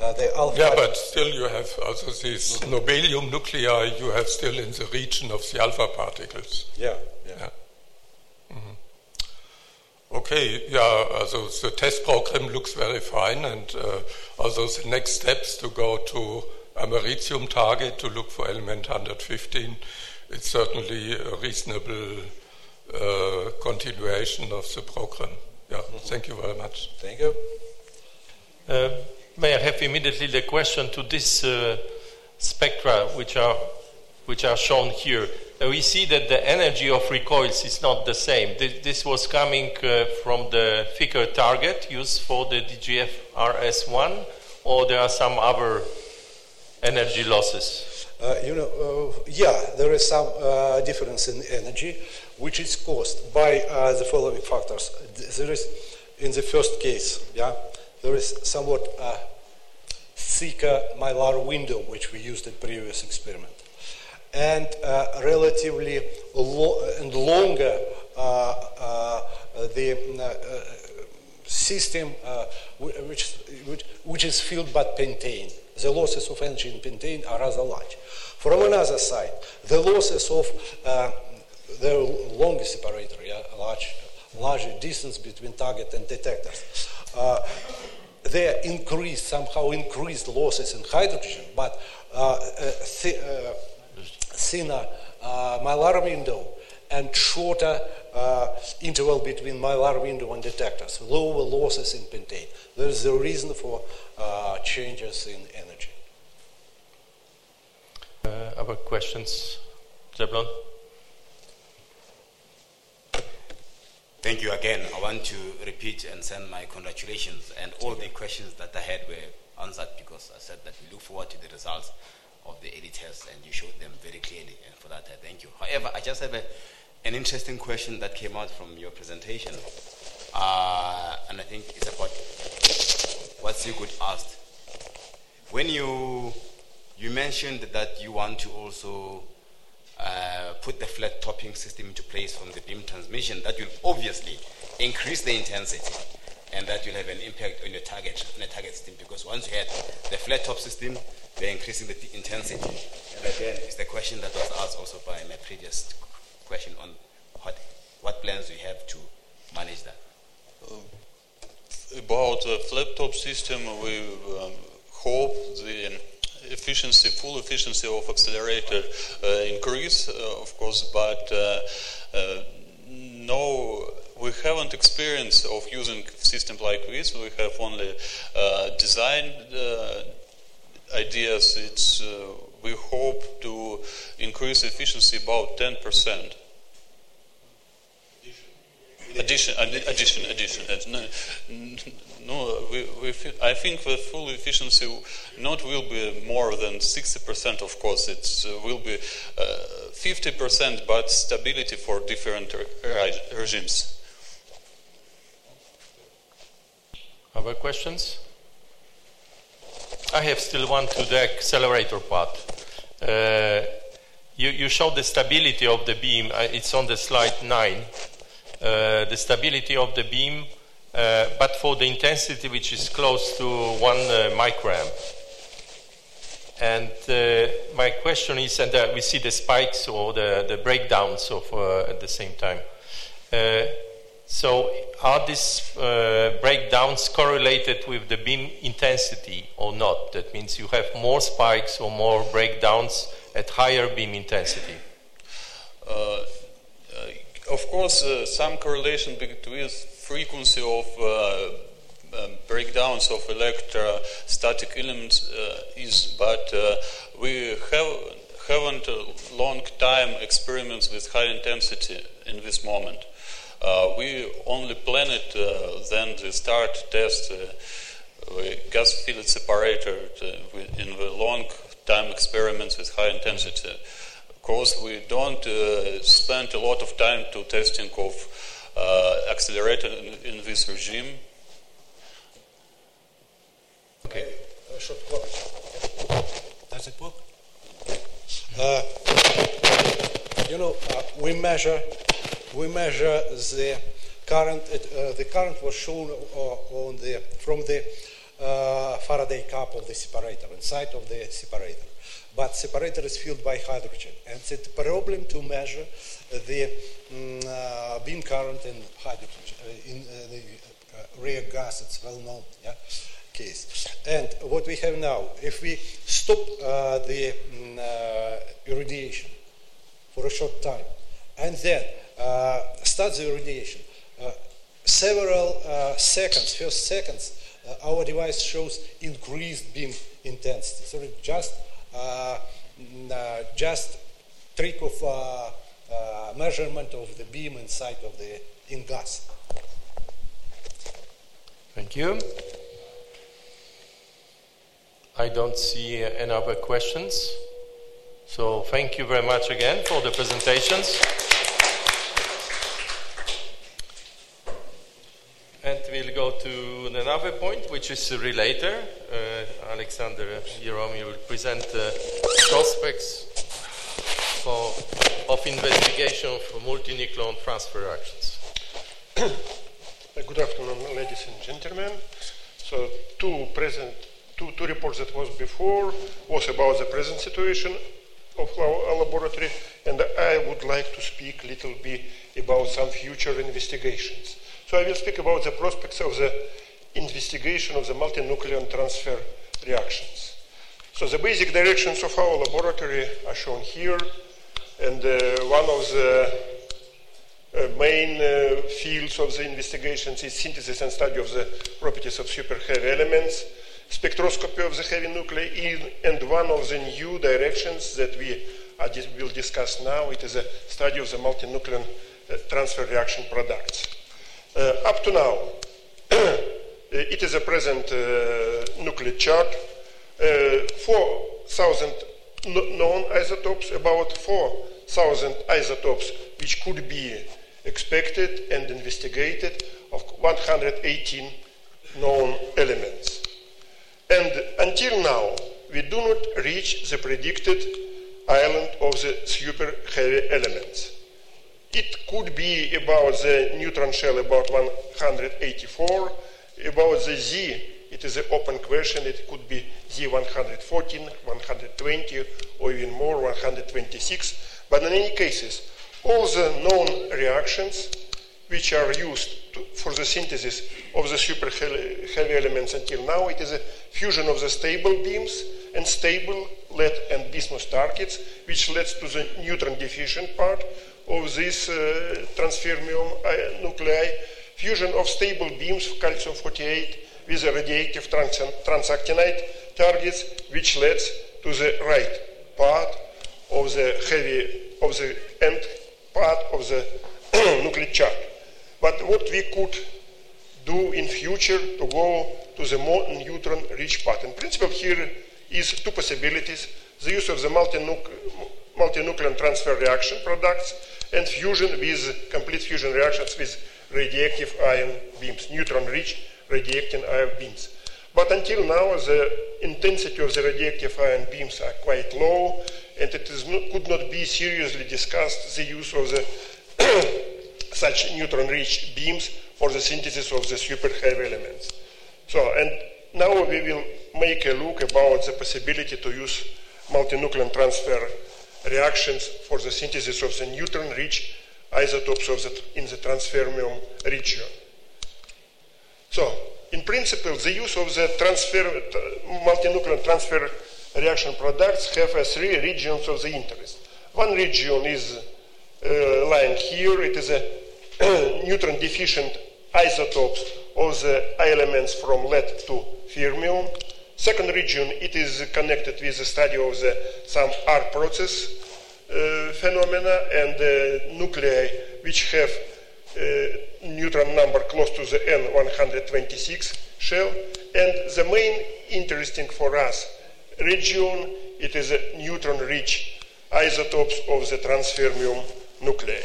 uh, the alpha. Yeah, but still you have also these nobelium nuclei you have still in the region of the alpha particles. Yeah, yeah. Yeah. Mhm. Okay, yeah, also the test program looks very fine, and uh, also the next steps to go to americium target to look for element one hundred fifteen, it's certainly a reasonable uh, continuation of the program. Yeah, mm-hmm. Thank you very much. Thank you. Uh, may I have immediately the question to this uh, spectra which are which are shown here? Uh, we see that the energy of recoils is not the same. This, this was coming uh, from the thicker target used for the D G F R S one, or there are some other energy losses? Uh, you know, uh, yeah, there is some uh, difference in energy, which is caused by uh, the following factors. There is, in the first case, yeah, there is somewhat uh, thicker mylar window, which we used in previous experiment, and uh, relatively lo and longer uh, uh, the uh, system, uh, which, which which is filled by pentane. The losses of energy in pentane are rather large. From another side, the losses of uh, the longer separator, yeah, large, larger distance between target and detectors. Uh, they increased, somehow increased losses in hydrogen, but uh, th uh, thinner uh, mylar window and shorter uh, interval between mylar window and detectors, lower losses in pentane. There is a reason for uh, changes in energy. Uh, other questions? Zeblon? Thank you again. I want to repeat and send my congratulations, and all the questions that I had were answered, because I said that we look forward to the results of the early tests, and you showed them very clearly, and for that I thank you. However, I just have a, an interesting question that came out from your presentation, uh, and I think it's about what Sigurd asked. When you you mentioned that you want to also uh, put the flat topping system into place from the beam transmission, that will obviously increase the intensity, and that will have an impact on your target, on the target system, because once you had the flat top system, they're increasing the intensity. And again, it's the question that was asked also by my previous question on what, what plans we have to manage that. Uh, about the flat top system, we um, hope the efficiency, full efficiency of accelerator uh, increase, uh, of course, but uh, uh, no, we haven't experience of using system like this. We have only uh, design uh, ideas. It's uh, we hope to increase efficiency about ten percent. Addition, addition, addition. No, no we, we feel, I think the full efficiency not will be more than sixty percent. Of course, it uh, will be uh, fifty percent, but stability for different re regimes. Other questions? I have still one to the accelerator part. Uh, you, you showed the stability of the beam. Uh, it's on the slide nine. Uh, the stability of the beam, uh, but for the intensity which is close to one uh, microamp. And uh, my question is, and uh, we see the spikes or the, the breakdowns of uh, at the same time. Uh, so are these uh, breakdowns correlated with the beam intensity or not? That means you have more spikes or more breakdowns at higher beam intensity. Uh, Of course, uh, some correlation between frequency of uh, um, breakdowns of electrostatic elements uh, is, but uh, we have, haven't a long time experiments with high intensity in this moment. Uh, we only planned it, uh, then the start test, uh, gas filled separator uh, in the long time experiments with high intensity. Of course, we don't uh, spend a lot of time to testing of uh, accelerator in, in this regime. Okay, a short comment. Does it work? Uh, you know, uh, we measure, we measure the current. Uh, the current was shown uh, on the from the uh, Faraday cap of the separator, inside of the separator. But separator is filled by hydrogen, and it's a problem to measure the mm, uh, beam current in hydrogen, uh, in uh, the uh, rare gas. It's well known, yeah, case. And what we have now, if we stop uh, the mm, uh, irradiation for a short time, and then uh, start the irradiation, uh, several uh, seconds, first seconds, uh, our device shows increased beam intensity. So it just uh, uh, just trick of uh, uh, measurement of the beam inside of the in gas. Thank you. I don't see any other questions. So thank you very much again for the presentations. And we'll go to another point, which is related. Uh, Alexander Yerom, you will present uh, prospects for, of investigation for multi-nucleon transfer reactions. Good afternoon, ladies and gentlemen. So, two present, two, two reports that was before was about the present situation of our laboratory, and I would like to speak a little bit about some future investigations. So I will speak about the prospects of the investigation of the multi-nucleon transfer reactions. So the basic directions of our laboratory are shown here, and uh, one of the uh, main uh, fields of the investigations is synthesis and study of the properties of super heavy elements, spectroscopy of the heavy nuclei, and one of the new directions that we uh, will discuss now, it is a study of the multi-nucleon uh, transfer reaction products. Uh, up to now, it is a present uh, nuclear chart. Uh, four thousand known isotopes, about four thousand isotopes which could be expected and investigated, of one hundred eighteen known elements. And until now, we do not reach the predicted island of the super heavy elements. It could be about the neutron shell, about one hundred eighty-four. About the Z, it is an open question. It could be Z one hundred fourteen, one hundred twenty, or even more, one hundred twenty-six. But in any cases, all the known reactions which are used to, for the synthesis of the super heavy elements until now, it is a fusion of the stable beams and stable lead and bismuth targets, which leads to the neutron deficient part of this uh, transfermium uh, nuclei, fusion of stable beams of calcium forty-eight with a radioactive trans transactinide targets, which leads to the right part of the heavy, of the end part of the nuclear chart. But what we could do in future to go to the more neutron-rich part? In principle, here is two possibilities: the use of the multi-nucleon multi transfer reaction products and fusion with complete fusion reactions with radioactive ion beams, neutron-rich radioactive ion beams. But until now, the intensity of the radioactive ion beams are quite low, and it is not, could not be seriously discussed the use of the such neutron-rich beams for the synthesis of the super heavy elements. So, and now we will make a look about the possibility to use multi-nucleon transfer reactions for the synthesis of the neutron-rich isotopes of the, in the transfermium region. So, in principle, the use of the transfer, multi-nucleon transfer reaction products have uh, three regions of the interest. One region is uh, lying here. It is a neutron-deficient isotopes of the elements from lead to fermium. Second region, it is connected with the study of the, some R process uh, phenomena and uh, nuclei which have uh, neutron number close to the N one hundred twenty-six shell. And the main interesting for us region, it is a neutron-rich isotopes of the transfermium nuclei.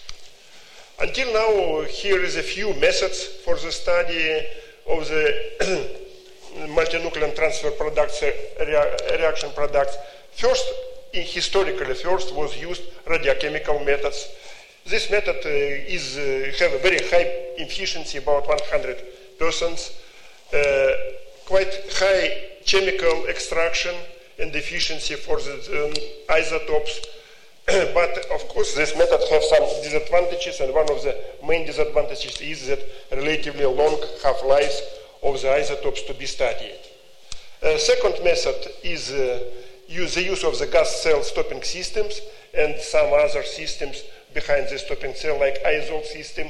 Until now, here is a few methods for the study of the multi-nucleon transfer products, uh, rea reaction products. First, in historically, first was used radiochemical methods. This method uh, is uh, have a very high efficiency, about one hundred percent, uh, quite high chemical extraction and efficiency for the um, isotopes. But of course, this method has some disadvantages, and one of the main disadvantages is that relatively long half-lives of the isotopes to be studied. Uh, second method is uh, use the use of the gas cell stopping systems and some other systems behind the stopping cell, like Izol system,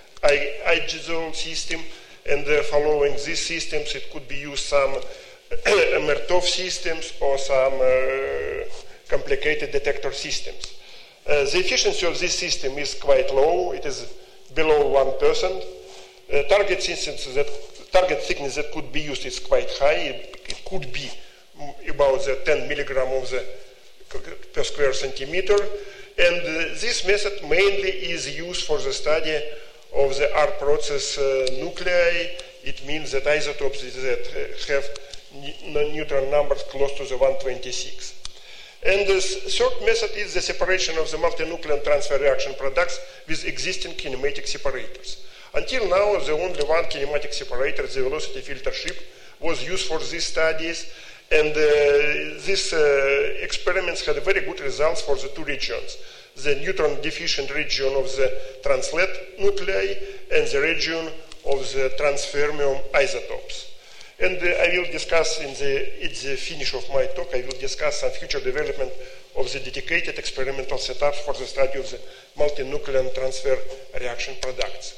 Igizol system, and uh, following these systems, it could be used some Mertov systems or some uh, complicated detector systems. Uh, the efficiency of this system is quite low. It is below one percent. Uh, target systems that target thickness that could be used is quite high. It, it could be about the ten milligram of the per square centimeter. And uh, this method mainly is used for the study of the R process uh, nuclei. It means that isotopes that uh, have neutron numbers close to the one twenty-six. And the third method is the separation of the multinucleon transfer reaction products with existing kinematic separators. Until now, the only one kinematic separator, the velocity filter ship, was used for these studies, and uh, these uh, experiments had very good results for the two regions: the neutron deficient region of the translet nuclei and the region of the transfermium isotopes. And uh, I will discuss in the, at the finish of my talk, I will discuss some future development of the dedicated experimental setups for the study of the multinucleon transfer reaction products.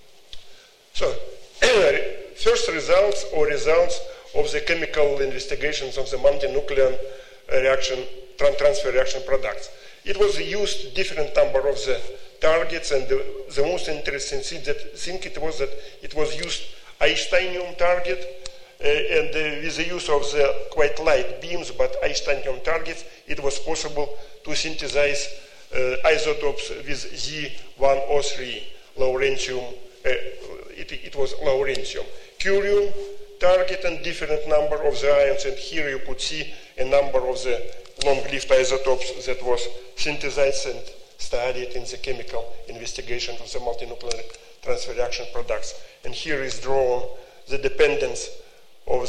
So, first results or results of the chemical investigations of the multinucleon reaction, transfer reaction products. It was used different number of the targets, and the, the most interesting thing, that, thing it was that it was used Einsteinium target, uh, and uh, with the use of the quite light beams, but Einsteinium targets, it was possible to synthesize uh, isotopes with Z one O three, Lawrencium, uh, it, it was Lawrencium. Curium target and different number of the ions, and here you could see a number of the long-lived isotopes that was synthesized and studied in the chemical investigation of the multinuclear transfer reaction products. And here is drawn the dependence of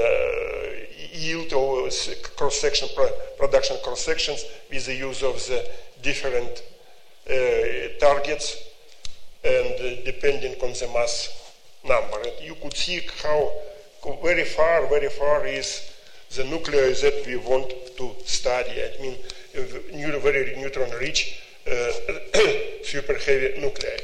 the yield or cross-section production cross-sections with the use of the different uh, targets and uh, depending on the mass number. And you could see how very far, very far is the nuclei that we want to study. I mean, very neutron-rich uh, super heavy nuclei.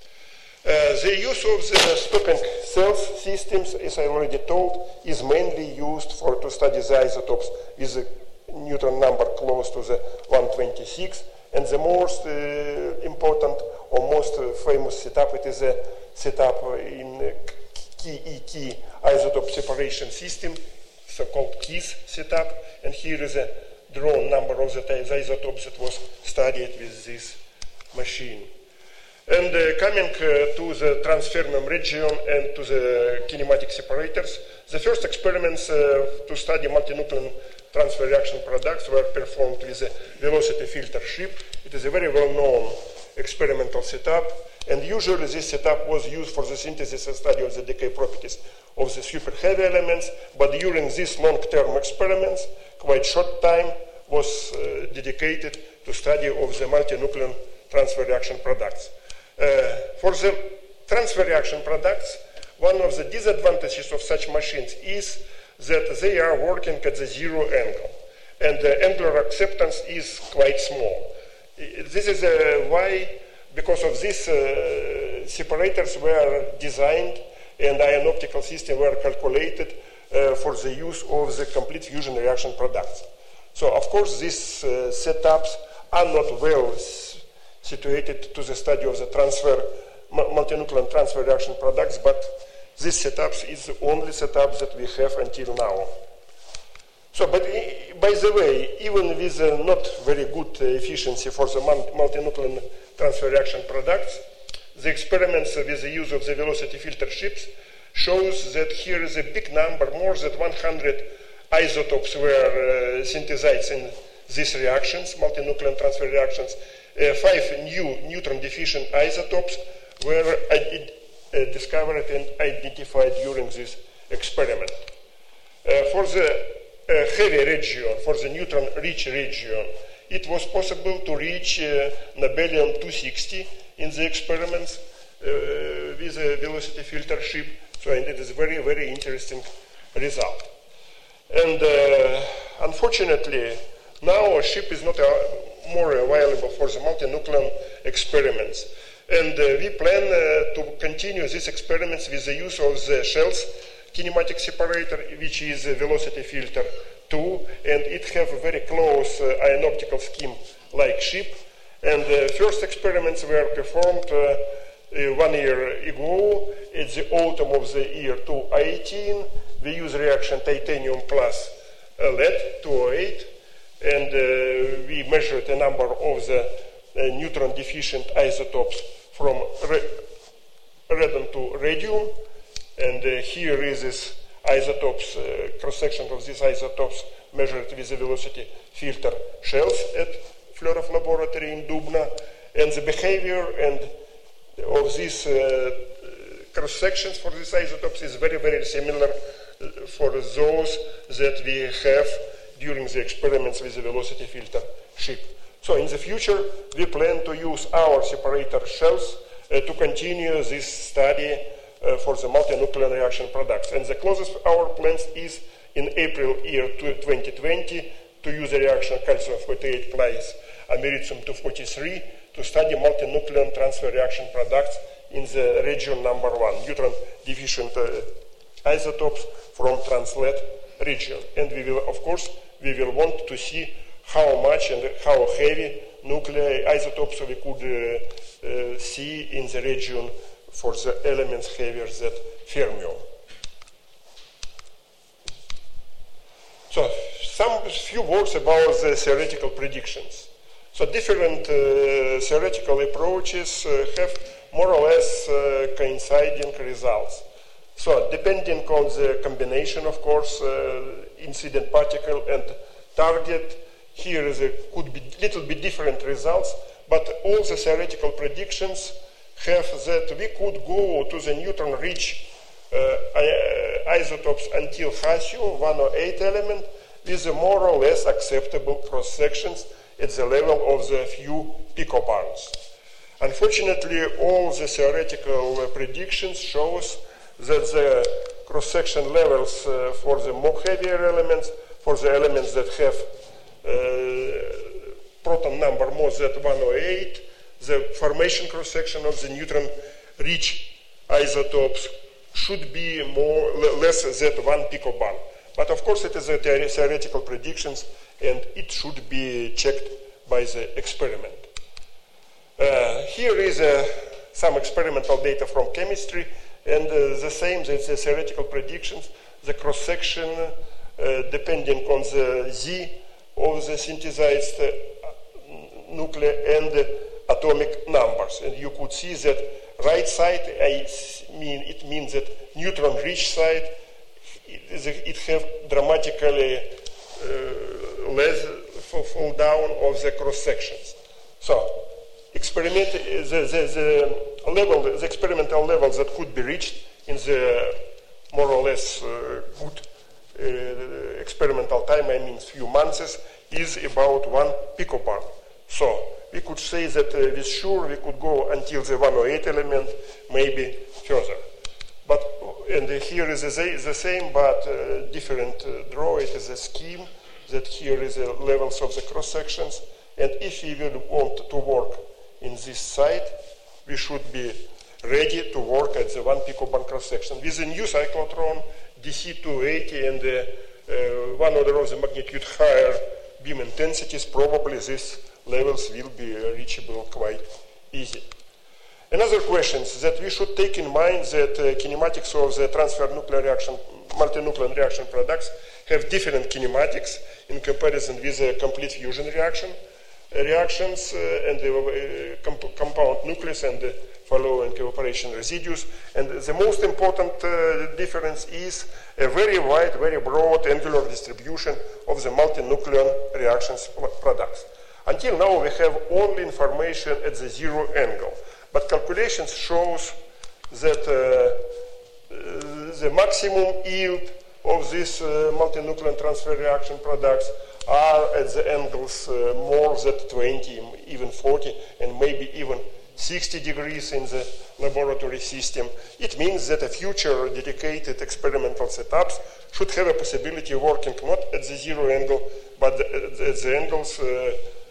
Uh, the use of the stopping cells systems, as I already told, is mainly used for to study the isotopes with a neutron number close to the one twenty-six. And the most uh, important or most uh, famous setup, it is a setup in K E T isotope separation system, so-called KISS setup. And here is a drawn number of the isotopes that was studied with this machine. And uh, coming uh, to the transfermium region and to the kinematic separators, the first experiments uh, to study multinucleon transfer reaction products were performed with a velocity filter ship. It is a very well-known experimental setup, and usually this setup was used for the synthesis and study of the decay properties of the super heavy elements, but during these long-term experiments, quite short time was uh, dedicated to study of the multinucleon transfer reaction products. Uh, for the transfer reaction products, one of the disadvantages of such machines is that they are working at the zero angle, and the angular acceptance is quite small. This is uh, why, because of this, uh, separators were designed and ion optical systems were calculated uh, for the use of the complete fusion reaction products. So, of course, these uh, setups are not well situated to the study of the transfer, multinucleon transfer reaction products, but this setup is the only setup that we have until now. So, but by the way, even with uh, not very good uh, efficiency for the multinucleon transfer reaction products, the experiments with the use of the velocity filter ships shows that here is a big number, more than one hundred isotopes were uh, synthesized in these reactions, multinucleon transfer reactions. Uh, five new neutron-deficient isotopes were uh, discovered and identified during this experiment. Uh, for the uh, heavy region, for the neutron-rich region, it was possible to reach uh, Nobelium two sixty in the experiments uh, with a velocity filter ship. So and it is a very, very interesting result. And uh, unfortunately, now a ship is not uh, more available for the multinucleon experiments. And uh, we plan uh, to continue these experiments with the use of the Shell's kinematic separator, which is a velocity filter two, and it have a very close uh, ion optical scheme like ship. And the uh, first experiments were performed uh, uh, one year ago, at the autumn of the year two eighteen. We use reaction titanium plus uh, lead two oh eight, and uh, we measured a number of the uh, neutron deficient isotopes from radon to radium. And uh, here is this isotopes, uh, cross-section of these isotopes measured with the velocity filter shells at Flerov laboratory in Dubna. And the behavior and of these uh, cross-sections for these isotopes is very, very similar for those that we have during the experiments with the velocity filter ship. So in the future, we plan to use our separator shells uh, to continue this study uh, for the multinucleon reaction products. And the closest of our plans is in April year twenty twenty to use the reaction calcium forty-eight plus americium two forty-three to study multinucleon transfer reaction products in the region number one, neutron deficient uh, isotopes from trans-lead region. And we will, of course, we will want to see how much and how heavy nuclei isotopes we could uh, uh, see in the region for the elements heavier than fermium. So, some few words about the theoretical predictions. So, different uh, theoretical approaches uh, have more or less uh, coinciding results. So, depending on the combination, of course, uh, incident particle and target, here is a, could be little bit different results, but all the theoretical predictions have that we could go to the neutron-rich uh, isotopes until Hasium one oh eight element with a more or less acceptable cross-sections at the level of the few picobarns. Unfortunately, all the theoretical uh, predictions shows that the cross-section levels uh, for the more heavier elements, for the elements that have uh, proton number more than one oh eight, the formation cross-section of the neutron-rich isotopes should be more less than one picobarn. But of course, it is a theoretical predictions, and it should be checked by the experiment. Uh, here is uh, some experimental data from chemistry, and uh, the same, the, the theoretical predictions, the cross-section, uh, depending on the Z of the synthesized uh, nuclei and uh, atomic numbers. And you could see that right side, I mean, it means that neutron-rich side, it, it have dramatically uh, less fall down of the cross-sections. So, experiment, the, the, the level, the experimental levels that could be reached in the more or less uh, good uh, experimental time, I mean few months, is about one picobarn. So we could say that uh, with sure we could go until the one oh eight element, maybe further. But and here is the, the same but uh, different uh, draw. It is a scheme that here is the levels of the cross sections, and if we will want to work in this site, we should be ready to work at the one picobarn cross section. With the new cyclotron D C two eighty and the, uh, one order of the magnitude higher beam intensities, probably these levels will be reachable quite easy. Another question is that we should take in mind that uh, kinematics of the transfer nuclear reaction, multinuclear reaction products have different kinematics in comparison with the complete fusion reaction uh, reactions uh, and the uh, comp compound nucleus and the following evaporation residues. And the most important uh, difference is a very wide, very broad angular distribution of the multinucleon reactions products. Until now, we have only information at the zero angle, but calculations shows that uh, uh, the maximum yield of these uh, multinuclear transfer reaction products are at the angles uh, more than twenty, even forty, and maybe even sixty degrees in the laboratory system. It means that a future dedicated experimental setups should have a possibility of working not at the zero angle, but at the angles uh,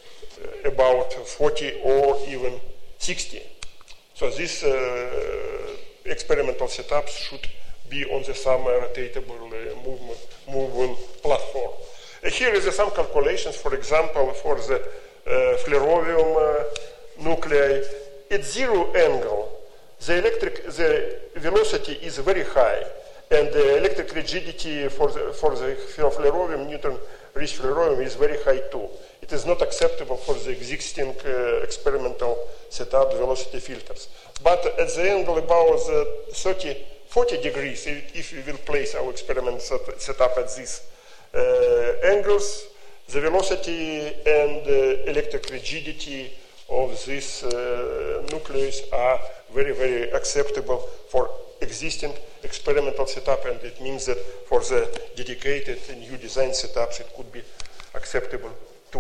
about forty or even sixty. So these uh, experimental setups should be on the some rotatable uh, movement, movement platform. Uh, here is uh, some calculations, for example, for the uh, flerovium uh, nuclei. At zero angle, the electric the velocity is very high, and the electric rigidity for the for the flerovium Newton-rich flerovium is very high too. It is not acceptable for the existing uh, experimental setup velocity filters. But at the angle about uh, thirty, forty degrees, if, if we will place our experiment set, setup at these uh, angles, the velocity and uh, electric rigidity of this uh, nucleus are very, very acceptable for existing experimental setup, and it means that for the dedicated new design setups it could be acceptable too.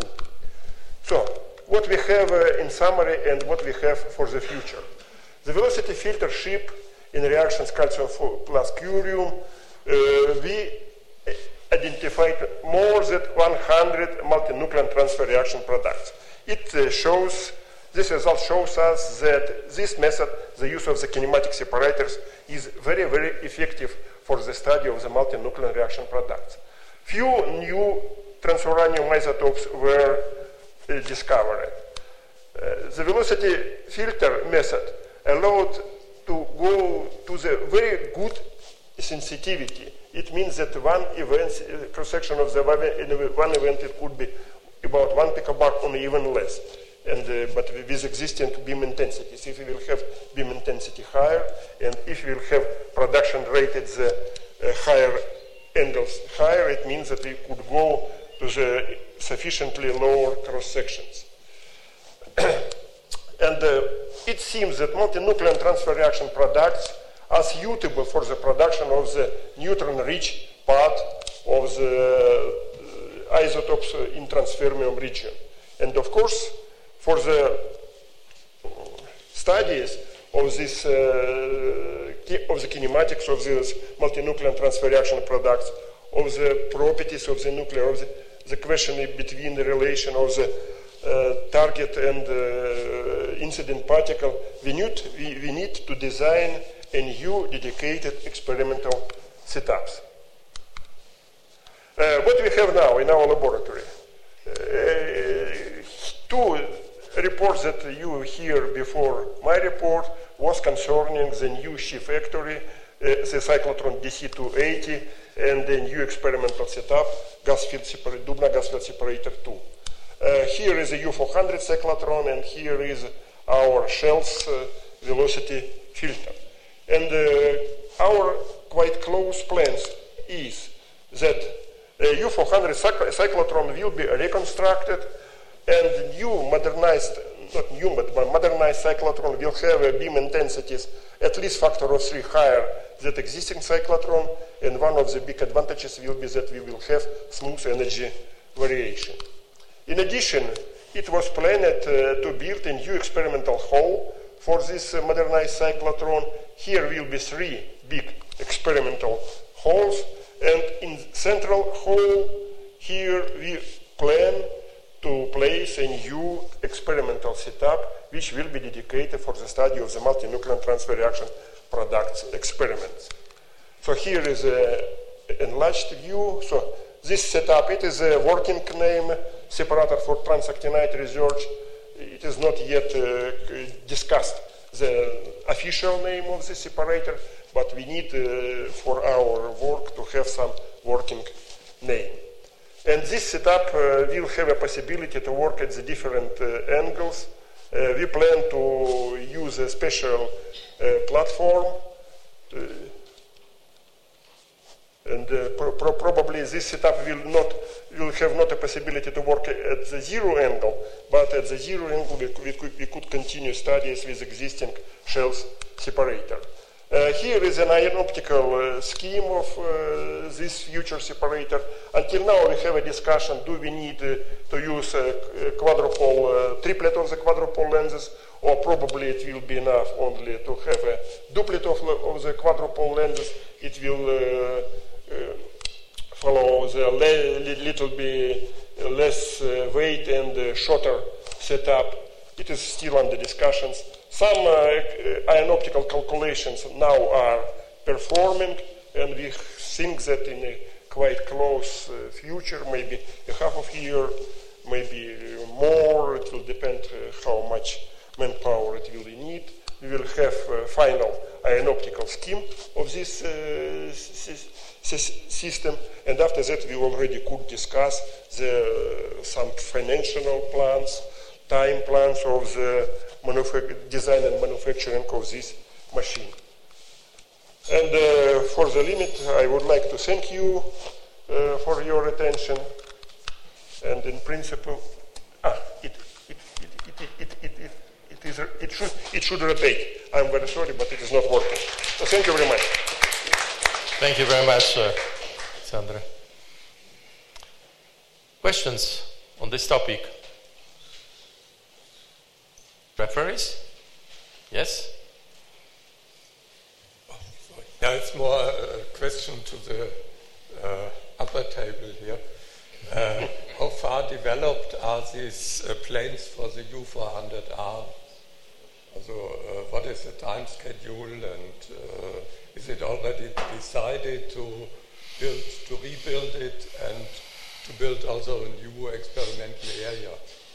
So, what we have uh, in summary and what we have for the future. The velocity filter ship in reactions calcium plus curium, uh, we identified more than one hundred multinuclear transfer reaction products. It uh, shows, this result shows us that this method, the use of the kinematic separators, is very, very effective for the study of the multinuclear reaction products. Few new transuranium isotopes were uh, discovered. Uh, the velocity filter method allowed to go to the very good sensitivity. It means that one event, uh, cross-section of the one event, it could be about one picobar or even less. And, uh, but with existing beam intensities, if we will have beam intensity higher, and if we will have production rate at the uh, higher angles higher, it means that we could go to the sufficiently lower cross sections. And uh, it seems that multinuclear transfer reaction products are suitable for the production of the neutron-rich part of the uh, isotopes in transfermium region. And of course, for the studies of this, uh, of the kinematics of these multinuclear transfer reaction products, of the properties of the nuclear, of the, the question between the relation of the uh, target and uh, incident particle, we need, we, we need to design a new dedicated experimental setups. Uh, what we have now in our laboratory? Uh, two reports that you hear before my report was concerning the new Xi factory, uh, the cyclotron D C two eighty, and the new experimental setup, gas field separator, Dubna gas field separator two. Uh, here is a U four hundred cyclotron, and here is our Shell's uh, velocity filter. And uh, our quite close plans is that uh, U four hundred cyclotron will be reconstructed, and new modernized, not new, but modernized cyclotron will have uh, beam intensities at least factor of three higher than existing cyclotron, and one of the big advantages will be that we will have smooth energy variation. In addition, it was planned uh, to build a new experimental hall for this uh, modernized cyclotron. Here will be three big experimental halls, and in central hall, here we plan to place a new experimental setup which will be dedicated for the study of the multinuclear transfer reaction products experiments. So here is an enlarged view. So this setup, it is a working name, separator for transactinide research. It is not yet uh, discussed the official name of the separator, but we need uh, for our work to have some working name. And this setup uh, will have a possibility to work at the different uh, angles. Uh, we plan to use a special uh, platform, uh, and uh, pro pro probably this setup will not will have not a possibility to work at the zero angle, but at the zero angle we, we, could, we could continue studies with existing Shell's separator. Uh, here is an ion optical uh, scheme of uh, this future separator. Until now we have a discussion, do we need uh, to use a, a quadrupole, uh, triplet of the quadrupole lenses, or probably it will be enough only to have a duplet of, of the quadrupole lenses. It will uh, uh, follow the le little bit less uh, weight and uh, shorter setup. It is still under discussions. Some uh, ion optical calculations now are performing, and we think that in a quite close uh, future, maybe a half of a year, maybe more, it will depend uh, how much manpower it will need. We will have a final ion optical scheme of this uh, system, and after that we already could discuss the, some financial plans, time plans of the design and manufacturing of this machine. And uh, for the limit, I would like to thank you uh, for your attention. And in principle, ah, it, it, it, it, it, it, it, it, is, it, should, it should repeat. I'm very sorry, but it is not working. So thank you very much. Thank you very much, uh, Sandra. Questions on this topic? Referees? Yes? Oh, sorry. Yeah, it's more a question to the uh, upper table here. Uh, how far developed are these uh, planes for the U four hundred R? So, uh, what is the time schedule, and uh, is it already decided to build, to rebuild it, and to build also a new experimental area?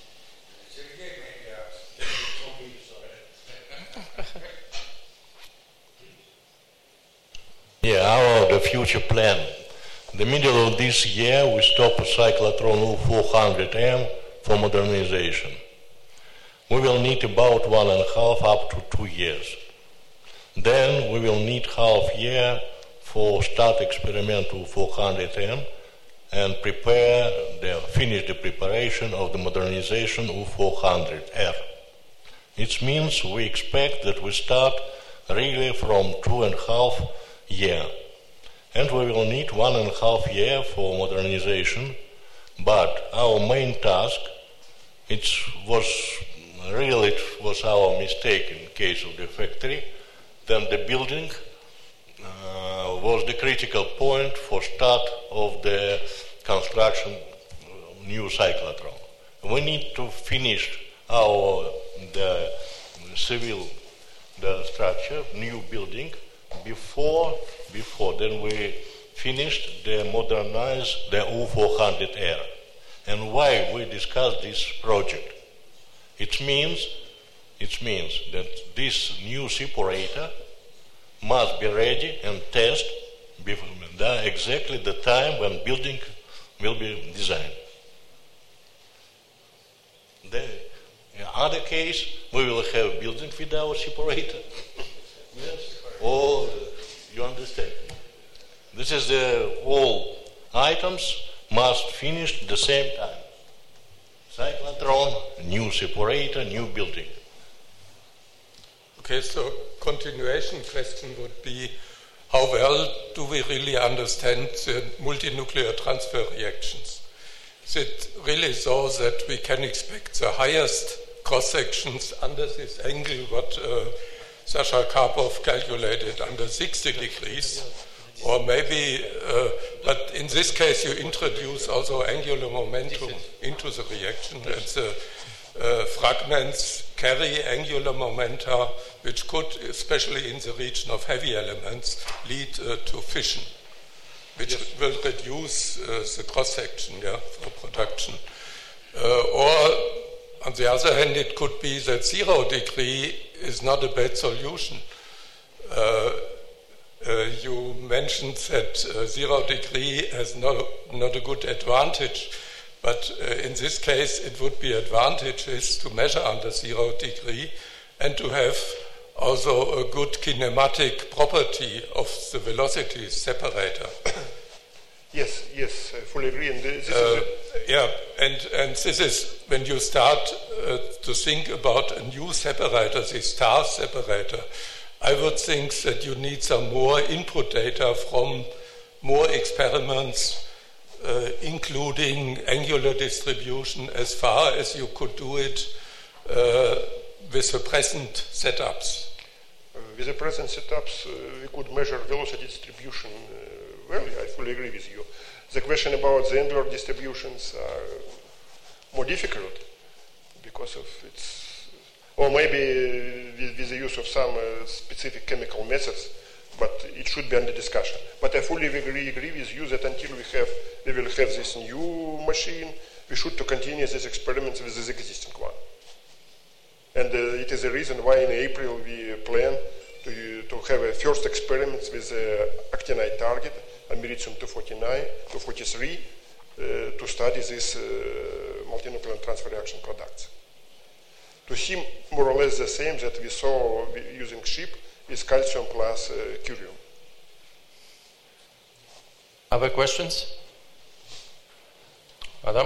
Yeah, our the future plan. The middle of this year, we stop a cyclotron U four hundred M for modernization. We will need about one and a half up to two years. Then we will need half year for start experimental four hundred M and prepare the finish the preparation of the modernization U four hundred R. It means we expect that we start really from two and a half year. And we will need one and a half year for modernization, but our main task, it was really it was our mistake in case of the factory, then the building uh, was the critical point for start of the construction new cyclotron. We need to finish our the civil the structure, new building, before before then we finished the modernize the U four hundred R. And why we discuss this project? It means it means that this new separator must be ready and test before exactly the time when building will be designed. The other case, we will have building without separator. Yes. Or you understand? This is the all items must finish at the same time. Cyclotron, new separator, new building. Okay, so continuation question would be, how well do we really understand the multinuclear transfer reactions? Is it really so that we can expect the highest cross-sections under this angle, what uh, Sasha Karpov calculated under sixty degrees? Or maybe, uh, but in this case you introduce also angular momentum into the reaction, and the uh, fragments carry angular momenta, which could, especially in the region of heavy elements, lead uh, to fission, which yes. will reduce uh, the cross-section yeah, for production. Uh, or, on the other hand, it could be that zero degree is not a bad solution. Uh, uh, you mentioned that uh, zero degree has no, not a good advantage, but uh, in this case it would be advantageous to measure under zero degree and to have also a good kinematic property of the velocity separator. Yes, yes, I fully agree. And this uh, is yeah, and, and this is when you start uh, to think about a new separator, the star separator, I would think that you need some more input data from more experiments, uh, including angular distribution as far as you could do it uh, with the present setups. Uh, with the present setups, uh, we could measure velocity distribution. Uh, well, I fully agree with you. The question about the angular distributions are more difficult because of its, or maybe with, with the use of some uh, specific chemical methods, but it should be under discussion. But I fully agree, agree with you that until we have, we will have this new machine, we should to continue these experiments with this existing one. And uh, it is the reason why in April we plan to, to have a first experiments with the actinide target, americium two forty-nine, two forty-three, uh, to study these uh, multinuclear transfer reaction products. To see more or less the same that we saw using SHIP is calcium plus uh, curium. Other questions? Adam?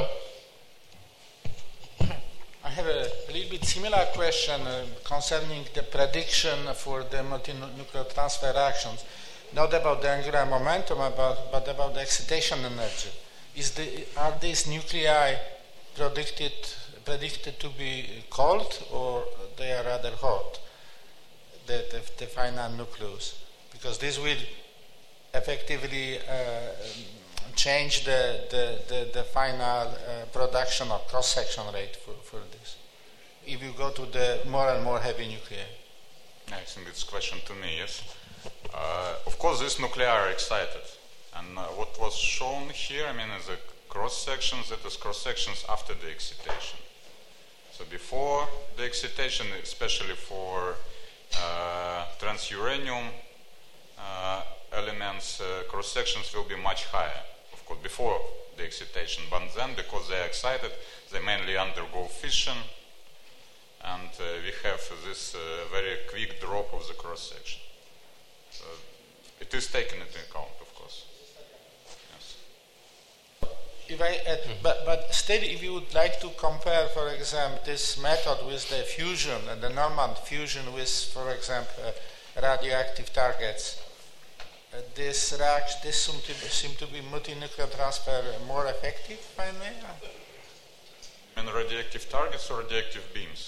I have a little bit similar question uh, concerning the prediction for the multinuclear transfer reactions. Not about the angular momentum, about, but about the excitation energy. Is the, are these nuclei predicted, predicted to be cold, or they are rather hot, the, the, the final nucleus? Because this will effectively uh, change the, the, the, the final uh, production or cross-section rate for, for this, if you go to the more and more heavy nuclei. I think it's a question to me, yes. Uh, of course, these nuclei are excited. And uh, what was shown here, I mean, is a cross-sections, that is cross-sections after the excitation. So before the excitation, especially for uh, transuranium uh, elements, uh, cross-sections will be much higher, of course, before the excitation. But then, because they are excited, they mainly undergo fission, and uh, we have this uh, very quick drop of the cross-section. So it is taken into account, of course. Yes. If I add, mm-hmm. but, but still, if you would like to compare, for example, this method with the fusion and the normal fusion with, for example, uh, radioactive targets, uh, this reaction, this seem to, be, seem to be multinuclear transfer more effective, if I may? And radioactive targets or radioactive beams?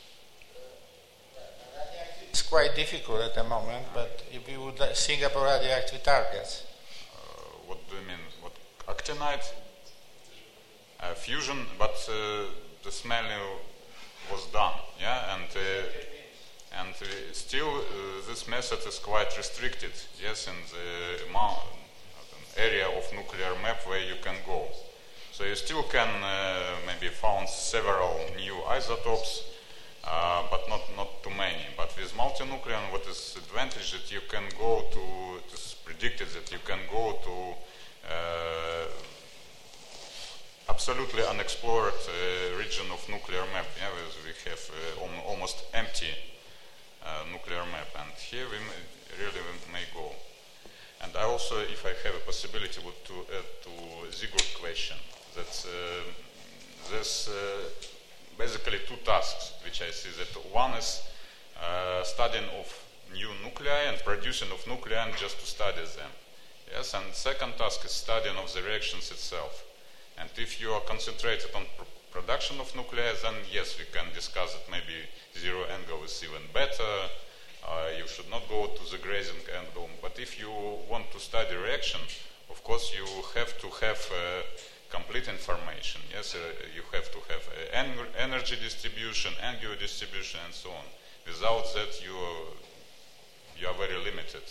It's quite difficult at the moment, but if you would think about radioactive targets. Uh, what do you mean? What, actinide? Uh, fusion, but uh, the smelling was done, yeah? And, uh, and uh, still uh, this method is quite restricted, yes, in the amount, area of nuclear map where you can go. So you still can uh, maybe found several new isotopes, Uh, but not, not too many. But with multinuclear, what is advantage that you can go to, it is predicted that you can go to uh, absolutely unexplored uh, region of nuclear map. Yeah, we have uh, almost empty uh, nuclear map, and here we may, really may go. And I also, if I have a possibility, would to add to Zigor's question that uh, this. Uh, basically two tasks which I see, that one is uh, studying of new nuclei and producing of nuclei and just to study them. Yes, and second task is studying of the reactions itself. And if you are concentrated on pr production of nuclei, then yes, we can discuss it. Maybe zero angle is even better. Uh, you should not go to the grazing angle. But if you want to study reaction, of course you have to have uh, complete information. Yes, uh, you have to have uh, en energy distribution, angular distribution, and so on. Without that, you are, you are very limited.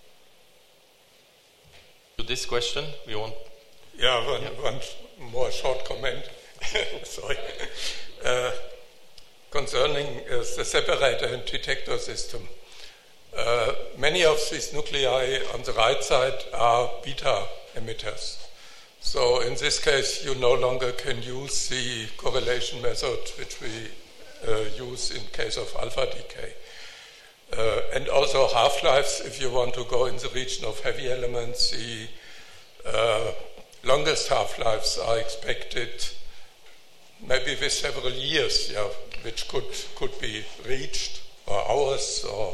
To this question, we want. Yeah, one, yeah. one more short comment. Sorry. Uh, concerning uh, the separator and detector system. Uh, many of these nuclei on the right side are beta emitters. So in this case, you no longer can use the correlation method which we uh, use in case of alpha decay. Uh, and also half-lives, if you want to go in the region of heavy elements, the uh, longest half-lives are expected maybe with several years, yeah, which could, could be reached, or hours, or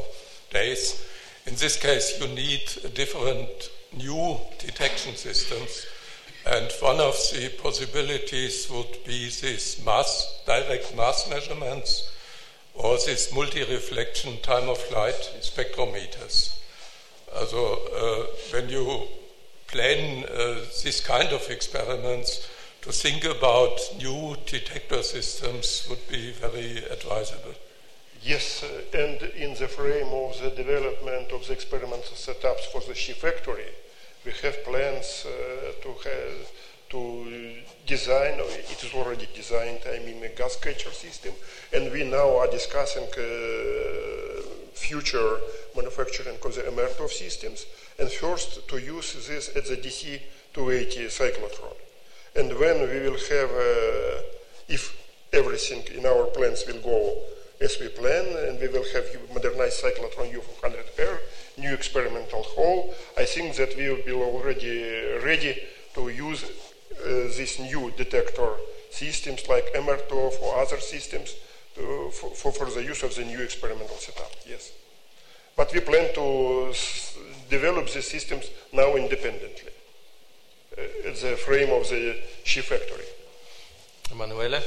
days. In this case, you need different new detection systems. And one of the possibilities would be this mass, direct mass measurements, or this multi-reflection time-of-flight spectrometers. Also, uh, when you plan uh, this kind of experiments, to think about new detector systems would be very advisable. Yes, uh, and in the frame of the development of the experimental setups for the She Factory, we have plans uh, to have, to design, it is already designed, I mean, a gas catcher system, and we now are discussing uh, future manufacturing of the Emertov systems, and first to use this at the D C two eighty cyclotron. And when we will have, uh, if everything in our plans will go as we plan, and we will have modernized cyclotron U four hundred R, new experimental hall, I think that we will be already ready to use uh, these new detector systems like Emertov or other systems to, for, for, for the use of the new experimental setup, yes. But we plan to s- develop these systems now independently uh, at the frame of the She Factory. Emanuele?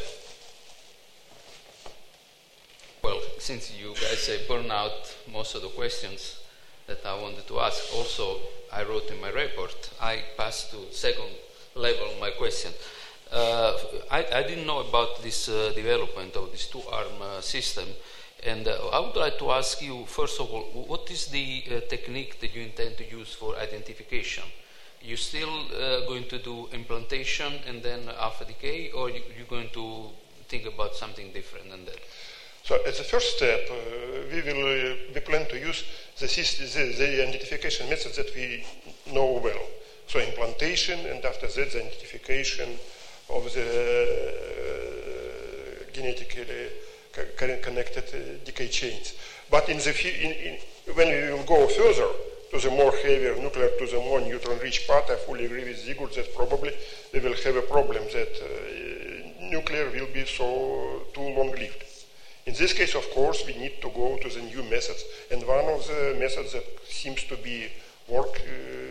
Well, since you guys have burned out most of the questions that I wanted to ask, also I wrote in my report, I passed to second level my question. Uh, I, I didn't know about this uh, development of this two-arm uh, system, and uh, I would like to ask you, first of all, what is the uh, technique that you intend to use for identification? You still uh, going to do implantation and then alpha decay, or you, you're going to think about something different than that? So as a first step, uh, we will uh, we plan to use the, the, the identification methods that we know well. So implantation, and after that the identification of the uh, genetically connected uh, decay chains. But in the in, in, when we will go further to the more heavier nuclear, to the more neutron-rich part, I fully agree with Zygmunt that probably we will have a problem that uh, nuclear will be so too long-lived. In this case, of course, we need to go to the new methods, and one of the methods that seems to be work,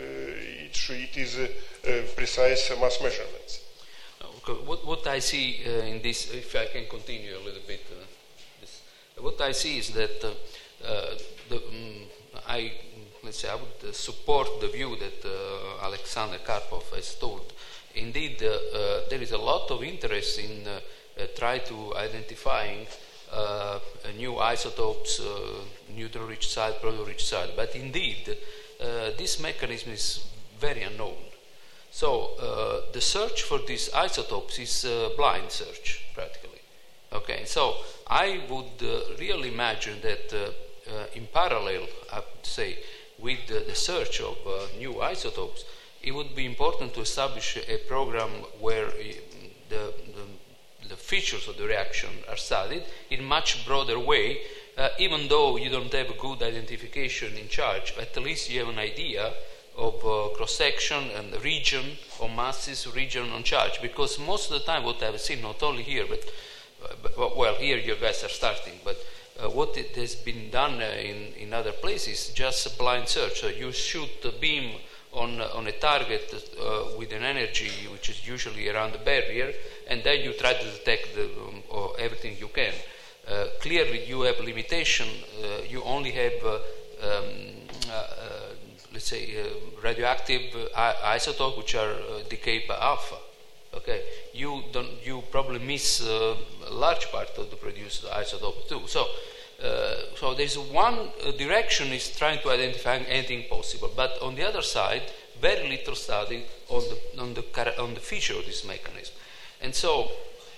uh, it, it is uh, uh, precise uh, mass measurements. Okay. What, what I see uh, in this, if I can continue a little bit, uh, this, what I see is that uh, uh, the, um, I, let's say, I would uh, support the view that uh, Alexander Karpov has told. Indeed, uh, uh, there is a lot of interest in uh, uh, try to identifying Uh, new isotopes, uh, neutron-rich side, proton-rich side. But indeed, uh, this mechanism is very unknown. So uh, the search for these isotopes is a blind search, practically. Okay, so I would uh, really imagine that uh, uh, in parallel, I would say, with uh, the search of uh, new isotopes, it would be important to establish a program where uh, the, the the features of the reaction are studied in much broader way, uh, even though you don't have a good identification in charge, at least you have an idea of uh, cross-section and region of masses, region on charge, because most of the time what I've seen, not only here, but, uh, but well, here you guys are starting, but uh, what it has been done uh, in, in other places, just a blind search. So you shoot a beam on, on a target uh, with an energy which is usually around the barrier, and then you try to detect the, um, or everything you can. Uh, clearly, you have limitation. Uh, you only have, uh, um, uh, uh, let's say, uh, radioactive uh, isotopes which are uh, decayed by alpha. Okay, you don't. You probably miss uh, a large part of the produced isotope too. So, uh, so there's one uh, direction is trying to identify anything possible, but on the other side, very little study on the on the on the feature of this mechanism. And so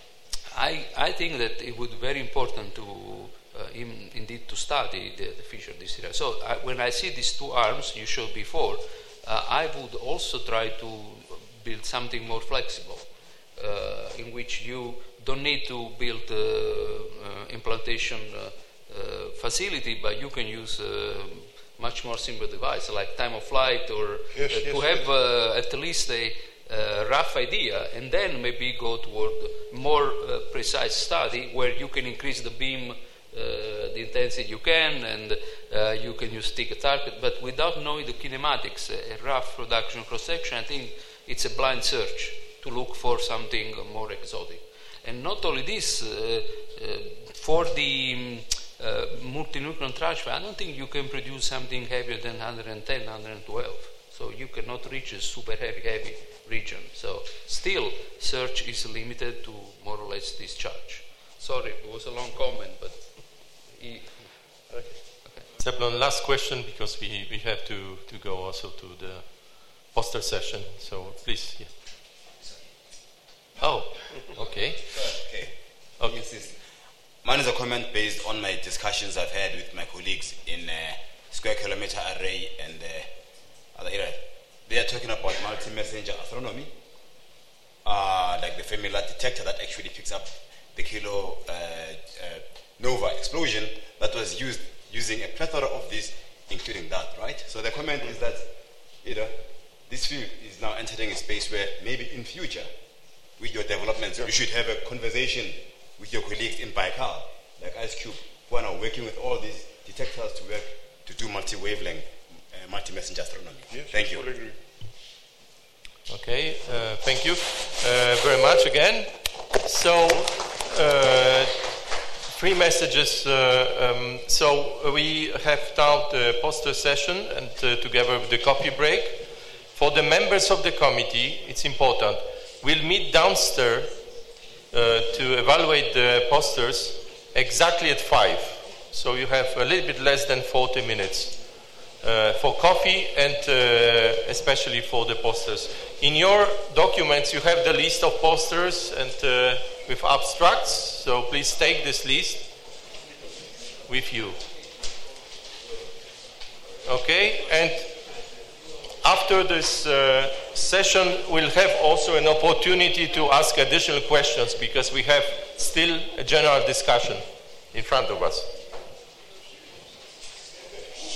I, I think that it would be very important to uh, in, indeed to study the, the feature of this area. So I, when I see these two arms you showed before, uh, I would also try to build something more flexible, uh, in which you don't need to build uh, uh, implantation uh, uh, facility, but you can use uh, much more simple device like time of flight, or yes, uh, yes, to have uh, at least a Uh, rough idea, and then maybe go toward more uh, precise study where you can increase the beam uh, the intensity you can, and uh, you can use stick a target, but without knowing the kinematics, a rough reduction cross-section, I think it's a blind search to look for something more exotic. And not only this, uh, uh, for the um, uh, multi-nucleon transfer, I don't think you can produce something heavier than one hundred ten, one hundred twelve. So you cannot reach a super heavy, heavy region. So still, search is limited to more or less this charge. Sorry, it was a long comment, but... He, okay. Zeppelin, last question, because we, we have to, to go also to the poster session. So please, yeah. Oh, okay. Okay. Okay. Insist. Mine is a comment based on my discussions I've had with my colleagues in uh, square kilometer array and uh, other areas. They are talking about multi-messenger astronomy, uh, like the Fermi-Lat detector that actually picks up the kilo uh, uh, nova explosion that was used using a plethora of these, including that, right? So the comment is that, you know, this field is now entering a space where maybe in future, with your developments, you should have a conversation with your colleagues in Baikal, like IceCube, who are now working with all these detectors to work to do multi-wavelength, uh, multi-messenger astronomy. Yes, thank you. I agree. Okay, uh, thank you uh, very much again. So, uh, three messages. Uh, um, so we have now the poster session and uh, together with the coffee break. For the members of the committee, it's important. We'll meet downstairs uh, to evaluate the posters exactly at five. So you have a little bit less than forty minutes uh, for coffee and uh, especially for the posters. In your documents, you have the list of posters and uh, with abstracts. So please take this list with you. Okay, and after this uh, session, we'll have also an opportunity to ask additional questions because we have still a general discussion in front of us.